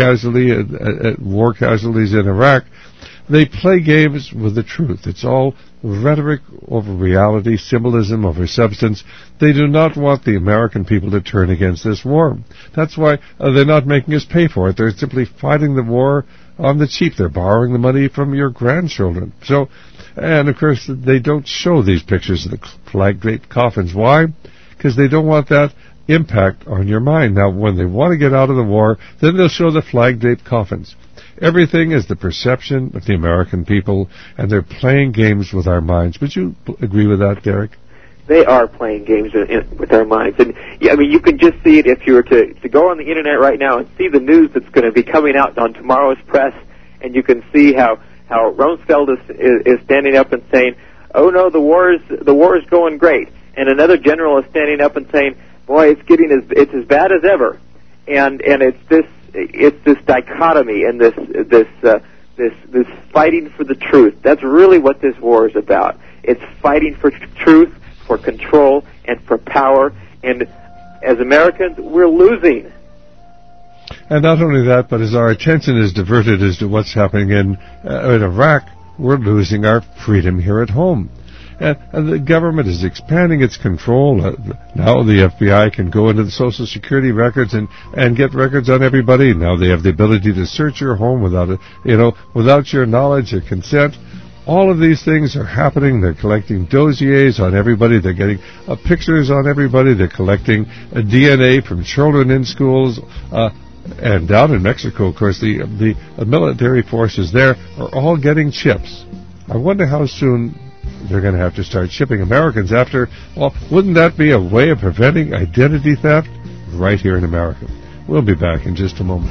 war casualties in Iraq. They play games with the truth. It's all rhetoric over reality, symbolism over substance. They do not want the American people to turn against this war. That's why they're not making us pay for it. They're simply fighting the war on the cheap. They're borrowing the money from your grandchildren. So, and of course, they don't show these pictures of the flag-draped coffins. Why? Because they don't want that impact on your mind. Now, when they want to get out of the war, then they'll show the flag-draped coffins. Everything is the perception of the American people, and they're playing games with our minds. Would you agree with that, Derek? They are playing games with our minds. And, you can just see it if you were to go on the Internet right now and see the news that's going to be coming out on tomorrow's press, and you can see how how Rumsfeld is standing up and saying, "Oh no, the war is going great," and another general is standing up and saying, "Boy, it's as bad as ever," and it's this dichotomy and this fighting for the truth. That's really what this war is about. It's fighting for truth, for control, and for power. And as Americans, we're losing. And not only that, but as our attention is diverted as to what's happening in Iraq, we're losing our freedom here at home. And the government is expanding its control. Now the FBI can go into the Social Security records and get records on everybody. Now they have the ability to search your home without your knowledge or consent. All of these things are happening. They're collecting dossiers on everybody. They're getting pictures on everybody. They're collecting DNA from children in schools. And down in Mexico, of course, the military forces there are all getting chips. I wonder how soon they're going to have to start shipping Americans after. Well, wouldn't that be a way of preventing identity theft right here in America? We'll be back in just a moment.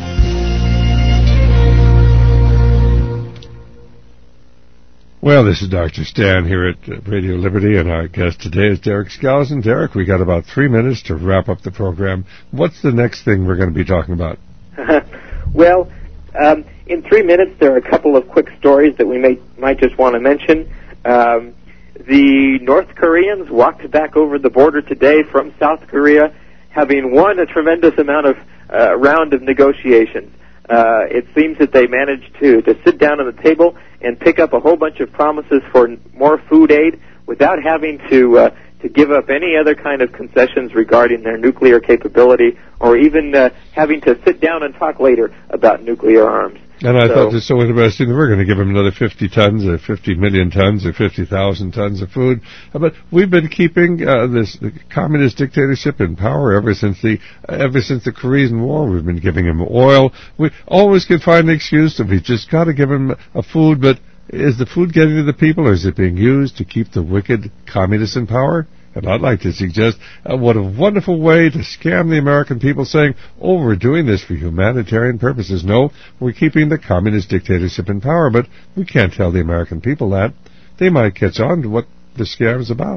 Well, this is Dr. Stan here at Radio Liberty, and our guest today is Derek Skousen. Derek, we got about 3 minutes to wrap up the program. What's the next thing we're going to be talking about? Well, in 3 minutes, there are a couple of quick stories that we might just want to mention. The North Koreans walked back over the border today from South Korea, having won a tremendous amount of round of negotiations. It seems that they managed to sit down at the table and pick up a whole bunch of promises for more food aid without having to give up any other kind of concessions regarding their nuclear capability, or even having to sit down and talk later about nuclear arms. And I thought this so interesting that we're going to give them another 50 tons or 50 million tons or 50,000 tons of food. But we've been keeping this communist dictatorship in power ever since the Korean War. We've been giving them oil. We always can find an excuse that we just got to give them a food. But is the food getting to the people, or is it being used to keep the wicked communists in power? And I'd like to suggest what a wonderful way to scam the American people, saying, oh, we're doing this for humanitarian purposes. No, we're keeping the communist dictatorship in power, but we can't tell the American people that. They might catch on to what the scam is about.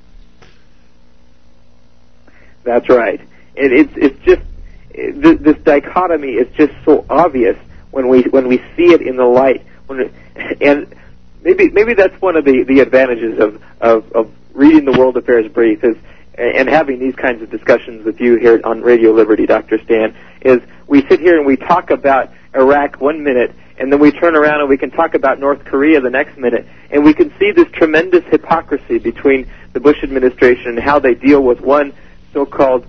That's right. It's just, this dichotomy is just so obvious when we see it in the light. And maybe that's one of the advantages of reading the World Affairs Brief and having these kinds of discussions with you here on Radio Liberty, Dr. Stan, is we sit here and we talk about Iraq 1 minute, and then we turn around and we can talk about North Korea the next minute, and we can see this tremendous hypocrisy between the Bush administration and how they deal with one so-called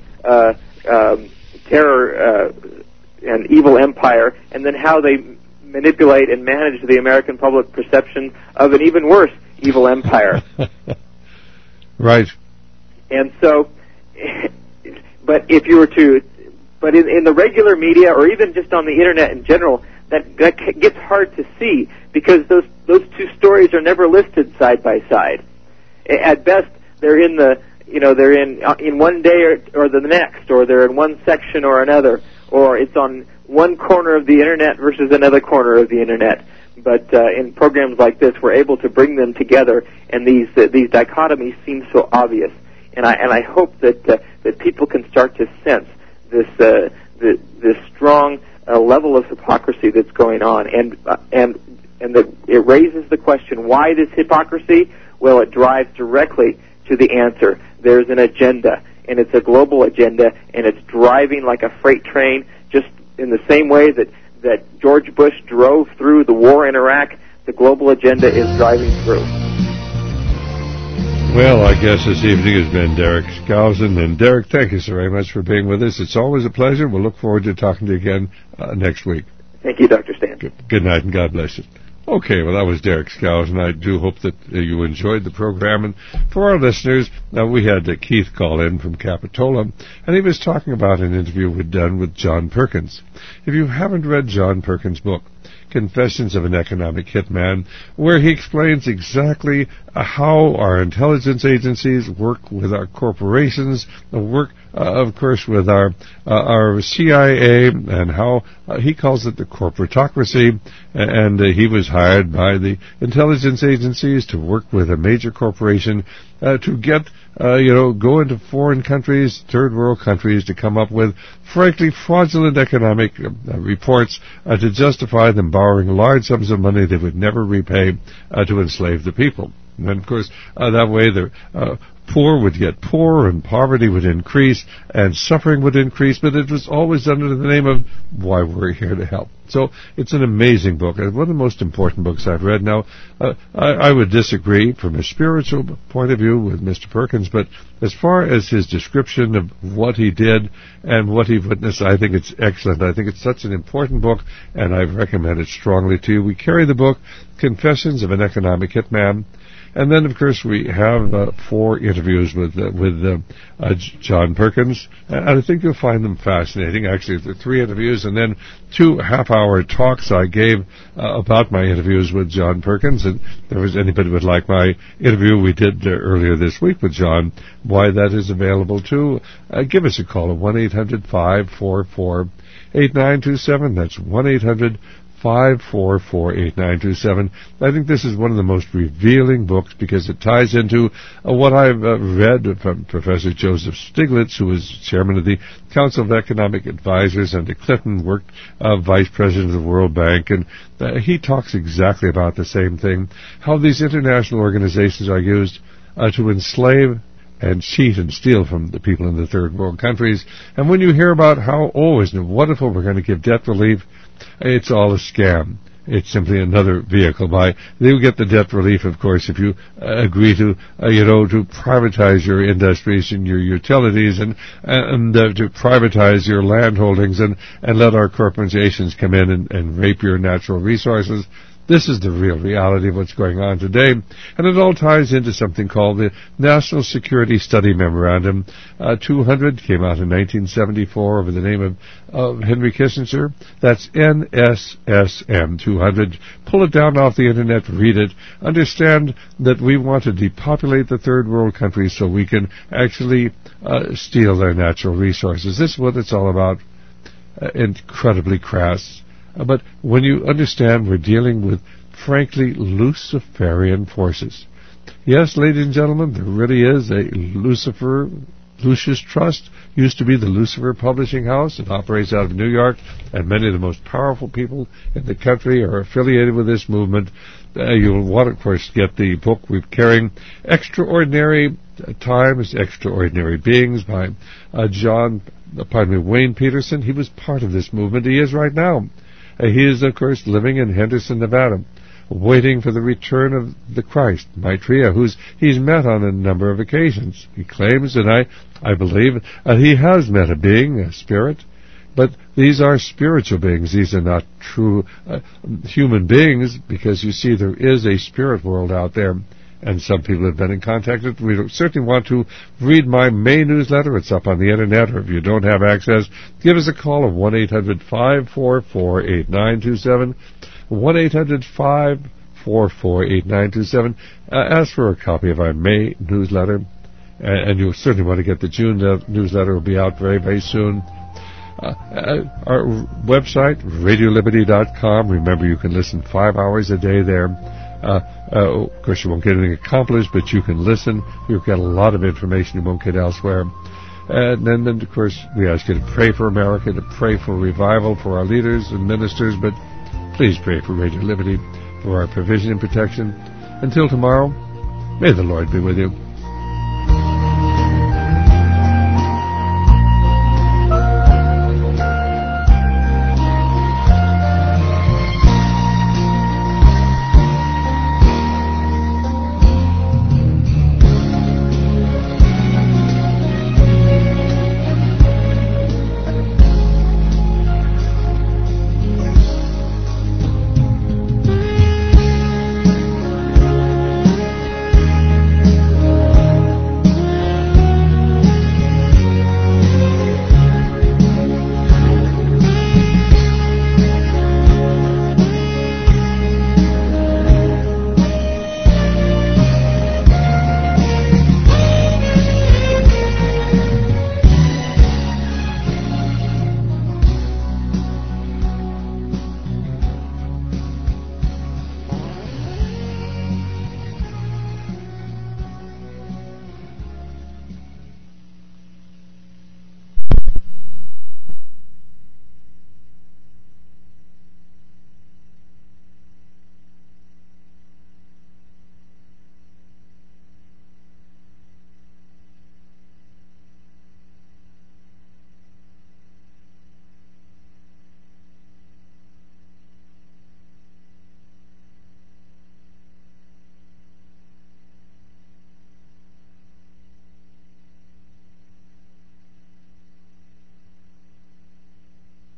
terror and evil empire, and then how they manipulate and manage the American public perception of an even worse evil empire. Right. And so, but if you were to, but in the regular media, or even just on the internet in general, that gets hard to see, because those two stories are never listed side by side. At best, they're in in one day or the next, or they're in one section or another, or it's on one corner of the internet versus another corner of the internet. But in programs like this, we're able to bring them together, and these dichotomies seem so obvious. And I hope that people can start to sense this strong level of hypocrisy that's going on, and that it raises the question: why this hypocrisy? Well, it drives directly to the answer. There's an agenda, and it's a global agenda, and it's driving like a freight train, just in the same way that George Bush drove through the war in Iraq. The global agenda is driving through. Well, our guest this evening has been Derek Skousen. And Derek, thank you so very much for being with us. It's always a pleasure. We'll look forward to talking to you again next week. Thank you, Dr. Stan. Good night, and God bless you. Okay, well, that was Derek Skousen. I do hope that you enjoyed the program. And for our listeners, we had Keith call in from Capitola, and he was talking about an interview we'd done with John Perkins. If you haven't read John Perkins' book, Confessions of an Economic Hitman, where he explains exactly how our intelligence agencies work with our corporations, work of course, with our CIA and how he calls it the corporatocracy, and he was hired by the intelligence agencies to work with a major corporation to get, go into foreign countries, third world countries, to come up with, frankly, fraudulent economic reports to justify them borrowing large sums of money they would never repay to enslave the people. And, of course, that way the poor would get poorer and poverty would increase and suffering would increase, but it was always under the name of why we're here to help. So it's an amazing book, and one of the most important books I've read. Now, I would disagree from a spiritual point of view with Mr. Perkins, but as far as his description of what he did and what he witnessed, I think it's excellent. I think it's such an important book, and I recommend it strongly to you. We carry the book, Confessions of an Economic Hitman. And then, of course, we have 4 interviews with John Perkins, and I think you'll find them fascinating. Actually, the 3 interviews and then 2 half-hour talks I gave about my interviews with John Perkins. And if there was anybody who would like my interview we did earlier this week with John, why that is available too, give us a call at 1-800-544-8927. That's 1-800-544-8927. I think this is one of the most revealing books because it ties into what I've read from Professor Joseph Stiglitz, who was chairman of the Council of Economic Advisors under Clinton, worked vice president of the World Bank, and he talks exactly about the same thing, how these international organizations are used to enslave and cheat and steal from the people in the third world countries. And when you hear about how, isn't it wonderful, we're going to give debt relief, it's all a scam. It's simply another vehicle they will get the debt relief, of course, if you agree to, to privatize your industries and your utilities and to privatize your land holdings and let our corporations come in and rape your natural resources. This is the real reality of what's going on today, and it all ties into something called the National Security Study Memorandum 200, came out in 1974 over the name of Henry Kissinger. That's NSSM 200. Pull it down off the internet, read it, understand that we want to depopulate the third world countries so we can actually steal their natural resources. This is what it's all about. Incredibly crass. But when you understand we're dealing with, frankly, Luciferian forces. Yes, ladies and gentlemen, there really is a Lucis Trust, used to be the Lucifer Publishing House. It operates out of New York, and many of the most powerful people in the country are affiliated with this movement. You'll want, of course, to get the book we're carrying, Extraordinary Times, Extraordinary Beings, by Wayne Peterson. He was part of this movement. He is right now. He is, of course, living in Henderson, Nevada, waiting for the return of the Christ, Maitreya, he's met on a number of occasions. He claims, and I believe, he has met a being, a spirit, but these are spiritual beings. These are not true human beings, because you see there is a spirit world out there, and some people have been in contact with it. We certainly want to read my May newsletter. It's up on the internet, or if you don't have access, give us a call of 1-800-544-8927, 1-800-544-8927. Ask for a copy of our May newsletter, and you'll certainly want to get the June newsletter. Will be out very, very soon. Our website, RadioLiberty.com. Remember, you can listen 5 hours a day there. Of course, you won't get anything accomplished, but you can listen. You'll get a lot of information you won't get elsewhere. And then, of course, we ask you to pray for America, to pray for revival for our leaders and ministers, but please pray for Radio Liberty, for our provision and protection. Until tomorrow, may the Lord be with you.